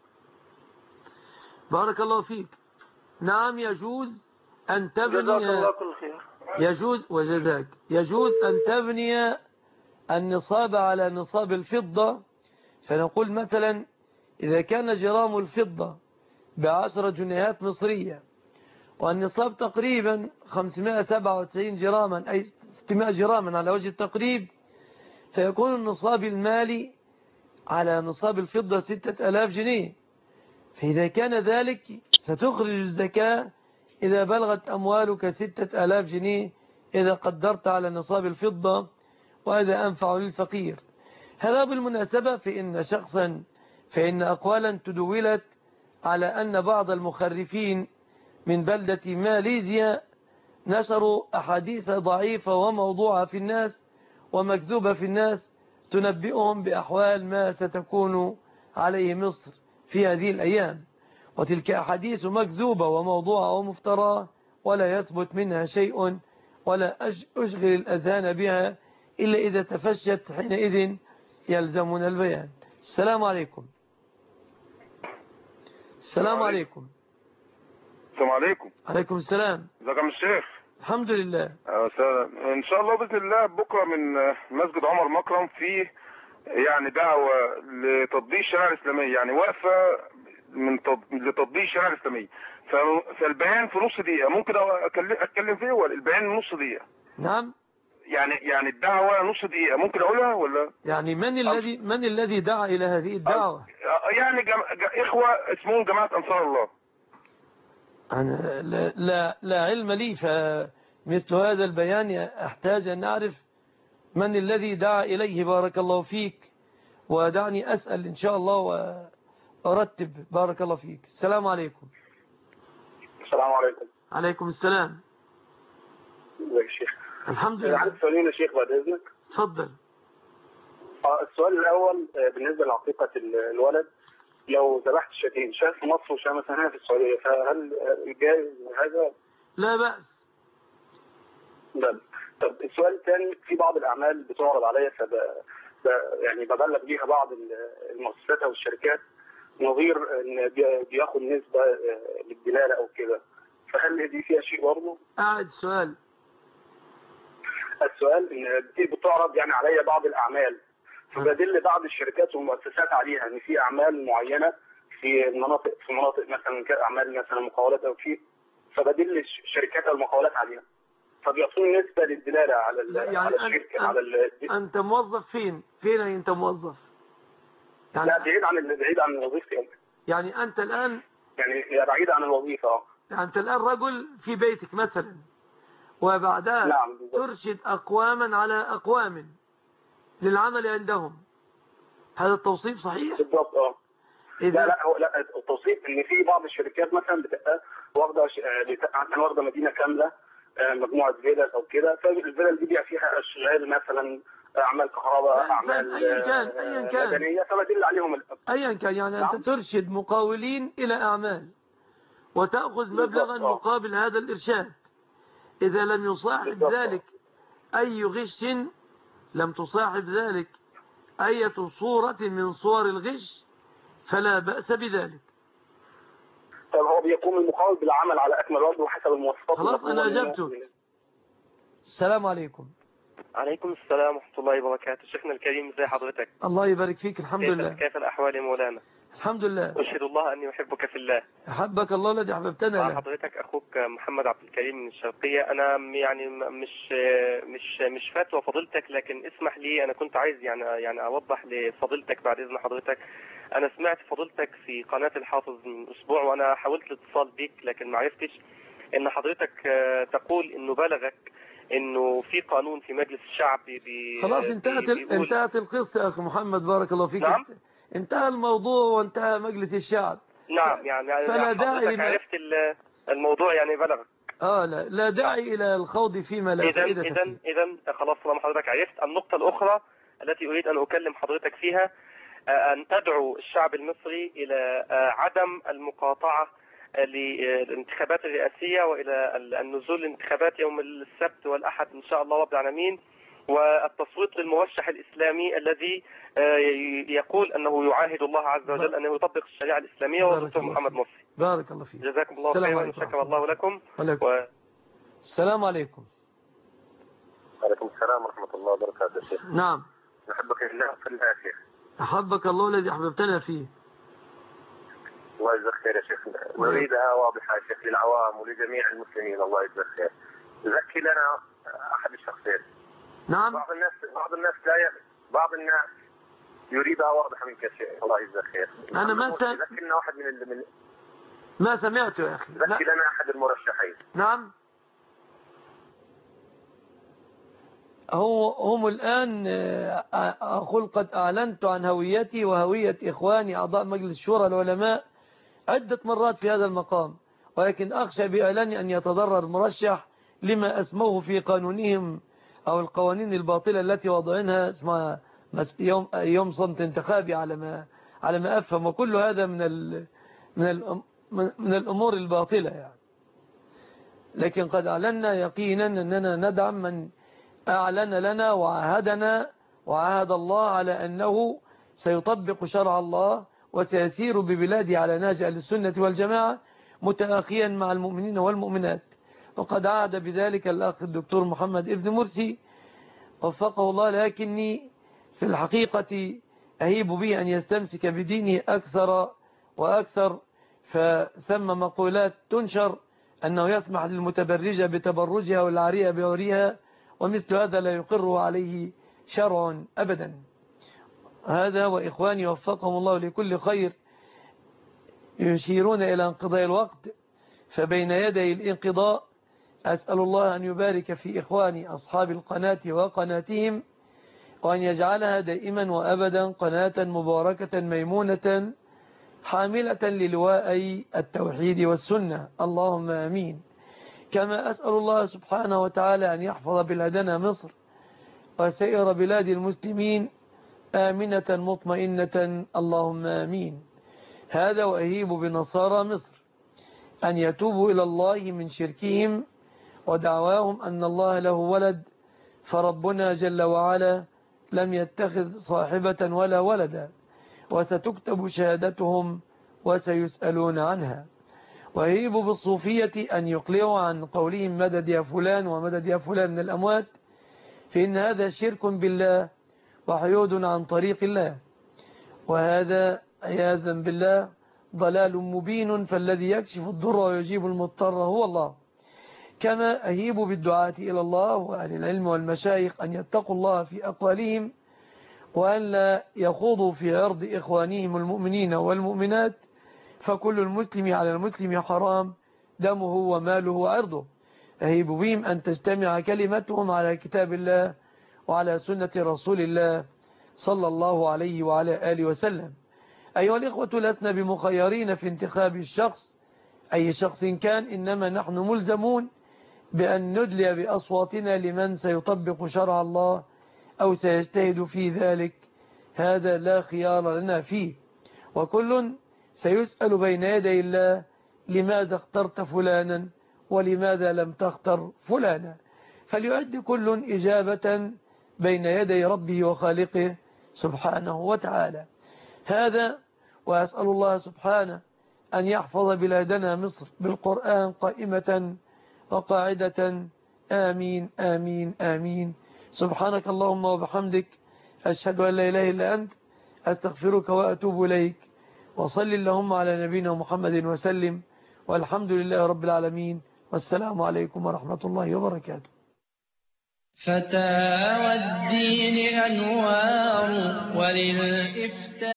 B: بارك الله فيك. نعم يجوز أن تبني.
S: جزاك الله كل خير.
B: يجوز وجزاك. يجوز أن تبني النصاب على نصاب الفضة، فنقول مثلا إذا كان جرام الفضة بعشرة جنيهات مصرية والنصاب تقريبا خمسمائة وسبعة وتسعين جراما أي ستمائة جراما على وجه التقريب، فيكون النصاب المالي على نصاب الفضة ستة ألاف جنيه. فإذا كان ذلك ستخرج الزكاة إذا بلغت أموالك ستة ألاف جنيه إذا قدرت على نصاب الفضة، وهذا أنفع للفقير. هذا بالمناسبة فإن شخصا فإن أقوالا تدولت على أن بعض المخرفين من بلدة ماليزيا نشروا أحاديث ضعيفة وموضوعة في الناس ومكذوبة في الناس تنبئهم بأحوال ما ستكون عليه مصر في هذه الأيام، وتلك أحاديث مكذوبة وموضوعة ومفترى ولا يثبت منها شيء ولا أشغل الأذهان بها إلا إذا تفشت، حينئذ يلزمنا البيان. السلام عليكم. السلام عليكم.
K: السلام عليكم.
B: عليكم السلام.
K: ازيك يا الشيخ؟
B: الحمد لله.
K: ان شاء الله باذن الله بكره من مسجد عمر مكرم في يعني دعوة لتطبيق الشريعة الإسلامية، يعني واقفة من تط... لتطبيق الشريعة الإسلامية. ف... فالبيان في نص دقيقة ممكن أتكلم أتكلم فيه، ولا البيان نص دقيقة؟
B: نعم.
K: يعني يعني الدعوة نص دقيقة ممكن أقولها ولا؟
B: يعني من الذي من الذي دعا إلى هذه الدعوة؟
K: يعني جم... ج... إخوة اسمهم جماعة أنصار الله.
B: أنا لا, لا, لا علم لي، فمثل هذا البيان أحتاج أن أعرف من الذي دعا إليه. بارك الله فيك، ودعني أسأل إن شاء الله وأرتب. بارك الله فيك. السلام عليكم.
L: السلام عليكم.
B: عليكم السلام.
L: ازيك يا شيخ؟
B: الحمد لله.
L: عندي سؤالين يا شيخ بعد إذنك.
B: تفضل.
L: السؤال الأول بالنسبة لعقيقة الولد، لو ذبحت شاتين، شاه في مصر وشاه مثلا هنا في السعودية، فهل جائز هذا؟
B: لا بأس.
L: لا. طب السؤال الثاني، في بعض الأعمال بتعرض عليا فب يعني ببلغ بيها بعض المؤسسات أو الشركات، نظير إن بياخد نسبة للدلالة أو كده، فهل دي فيها شيء برضه؟
B: أعد السؤال.
L: السؤال إن بتعرض يعني عليا بعض الأعمال، فبدل بعض الشركات والمؤسسات عليها ان في اعمال معينه في مناطق في مناطق مثلا كاعمال مثلا مقاولات او في، فبدل الشركات او المقاولات عليها، فبيعطوني نسبه للدلاله على
B: يعني
L: على الشركه.
B: أن
L: على ال...
B: انت موظف فين؟ فين انت موظف؟
L: يعني لا بعيد عن بعيد عن وظيفتي.
B: يعني انت الان
L: يعني بعيد عن الوظيفه. اه
B: يعني انت الان رجل في بيتك مثلا، وبعدها
L: نعم
B: ترشد اقواما على اقوام للعمل عندهم، هذا التوصيف صحيح؟
L: بالضبط. اه
B: إذا
L: لا لا هو لا التوصيف ان في بعض الشركات مثلا بتبقى واخده ش... مثلا واخده مدينه كامله، مجموعه فيلل او كده، فالفيلل دي بيبيع فيها اشغال مثلا اعمال كهرباء، اعمال
B: ايا كان ايا كان
L: مدنيه، فبدل عليهم ال...
B: ايا كان. يعني نعم. انت ترشد مقاولين الى اعمال وتاخذ مبلغا مقابل هذا الارشاد. اذا لم يصاحب ذلك اي غش، لم تصاحب ذلك أي صورة من صور الغش، فلا بأس بذلك.
L: طب هو بيقوم المقاول بالعمل على أكمل وجه وحسب المواصفات.
B: خلاص أنا أجبتك. السلام عليكم.
M: عليكم السلام ورحمة الله وبركاته. شيخنا الكريم، ازي حضرتك؟
B: الله يبارك فيك. الحمد لله.
M: كيف الأحوال يا مولانا؟
B: الحمد لله.
M: أشهد الله أني أحبك في الله.
B: أحبك الله الذي أحببتنا له.
M: حضرتك أخوك محمد عبد الكريم من الشرقية. أنا يعني مش مش مش فتوى فضيلتك، لكن اسمح لي، أنا كنت عايز يعني يعني أوضح لفضيلتك بعد إذن حضرتك. أنا سمعت فضيلتك في قناة الحافظ من أسبوع، وأنا حاولت الاتصال بك لكن ما عرفتش، إن حضرتك تقول إنه بلغك إنه في قانون في مجلس الشعب بي
B: خلاص انتهت ال... انتهت القصة يا أخي محمد، بارك الله فيك.
M: نعم؟
B: انتهى الموضوع وانتهى مجلس الشعب.
M: نعم يعني
B: فلا داعي
M: إلى... عرفت الموضوع يعني بلغ.
B: اه لا لا داعي الى الخوض فيما لا فائدة فيه.
M: اذا اذا خلاص طالما حضرتك عرفت. النقطة الأخرى التي أريد أن أكلم حضرتك فيها، أن تدعو الشعب المصري إلى عدم المقاطعة للانتخابات الرئاسية وإلى النزول للانتخابات يوم السبت والأحد إن شاء الله رب العالمين، والتصويت للمرشح الإسلامي الذي يقول أنه يعاهد الله عز وجل أنه يطبق الشريعة الإسلامية والدكتور محمد مرسي.
B: بارك الله فيك.
M: جزاكم الله خيرا وشكر الله لكم.
B: و... السلام عليكم.
C: وعليكم السلام ورحمة الله وبركاته شيخ.
B: نعم.
C: نحبك في الله في الله شيخ.
B: أحبك الله الذي أحببتنا فيه.
C: الله يجزاك خير يا شيخ. نريدها واضحة يا شيخ للعوام ولجميع المسلمين. الله يجزاك خير. زكي لنا أحد الشخصين.
B: نعم.
C: بعض الناس بعض الناس لا ي... بعض الناس يريدها واضحة منك يا شيخ. الله يجزاك خير.
B: أنا ما س...
C: زكي لنا واحد من ال... من
B: ما سمعته يا أخي.
C: زكي لنا أحد المرشحين.
B: نعم. هو هم الآن أقول قد أعلنت عن هويتي وهوية إخواني أعضاء مجلس الشورى العلماء عدة مرات في هذا المقام، ولكن أخشى بإعلاني أن يتضرر مرشح لما أسموه في قانونهم أو القوانين الباطلة التي وضعينها اسمها يوم يوم صمت انتخابي على ما على ما أفهم، وكل هذا من ال من ال من الأمور الباطلة يعني. لكن قد أعلنا يقينا أننا ندعم من أعلن لنا وعهدنا وعهد الله على أنه سيطبق شرع الله وسيسير ببلاده على نهج أهل السنة والجماعة متآخيا مع المؤمنين والمؤمنات. وقد عهد بذلك الأخ الدكتور محمد ابن مرسي وفقه الله، لكني في الحقيقة أهيب به أن يستمسك بدينه أكثر وأكثر. فثم مقولات تنشر أنه يسمح للمتبرجة بتبرجها والعارية بعريها، ومثل هذا لا يقر عليه شرع أبدا. هذا وإخواني وفقهم الله لكل خير يشيرون إلى انقضاء الوقت، فبين يدي الانقضاء أسأل الله أن يبارك في إخواني أصحاب القناة وقناتهم، وأن يجعلها دائما وأبدا قناة مباركة ميمونة حاملة للواء التوحيد والسنة، اللهم آمين. كما أسأل الله سبحانه وتعالى أن يحفظ بلادنا مصر وسائر بلاد المسلمين آمنة مطمئنة، اللهم آمين. هذا وأهيب بنصارى مصر أن يتوبوا إلى الله من شركهم ودعواهم أن الله له ولد، فربنا جل وعلا لم يتخذ صاحبة ولا ولدا، وستكتب شهادتهم وسيسألون عنها. وأهيب بالصوفية أن يقلعوا عن قولهم مدد يا فلان ومدد يا فلان من الأموات، فإن هذا شرك بالله وحيود عن طريق الله، وهذا عياذا بالله ضلال مبين، فالذي يكشف الضر ويجيب المضطر هو الله. كما أهيب بالدعاة إلى الله وأهل العلم والمشايخ أن يتقوا الله في أقوالهم، وأن لا يخوضوا في عرض إخوانهم المؤمنين والمؤمنات، فكل المسلم على المسلم حرام دمه وماله وعرضه. أهيب بهم أن تجتمع كلمتهم على كتاب الله وعلى سنة رسول الله صلى الله عليه وعلى آله وسلم. أيها الإخوة، لسنا بمخيرين في انتخاب الشخص أي شخص كان، إنما نحن ملزمون بأن ندلي بأصواتنا لمن سيطبق شرع الله أو سيجتهد في ذلك، هذا لا خيار لنا فيه، وكل سيسأل بين يدي الله لماذا اخترت فلانا ولماذا لم تختر فلانا، فليعد كل إجابة بين يدي ربه وخالقه سبحانه وتعالى. هذا وأسأل الله سبحانه أن يحفظ بلادنا مصر بالقرآن قائمة وقاعدة، آمين آمين آمين. سبحانك اللهم وبحمدك، أشهد أن لا إله إلا أنت، أستغفرك وأتوب إليك. وصل اللهم على نبينا محمد وسلم، والحمد لله رب العالمين، والسلام عليكم ورحمة الله وبركاته.
G: فتاوى الدين أنوار وللإفتاء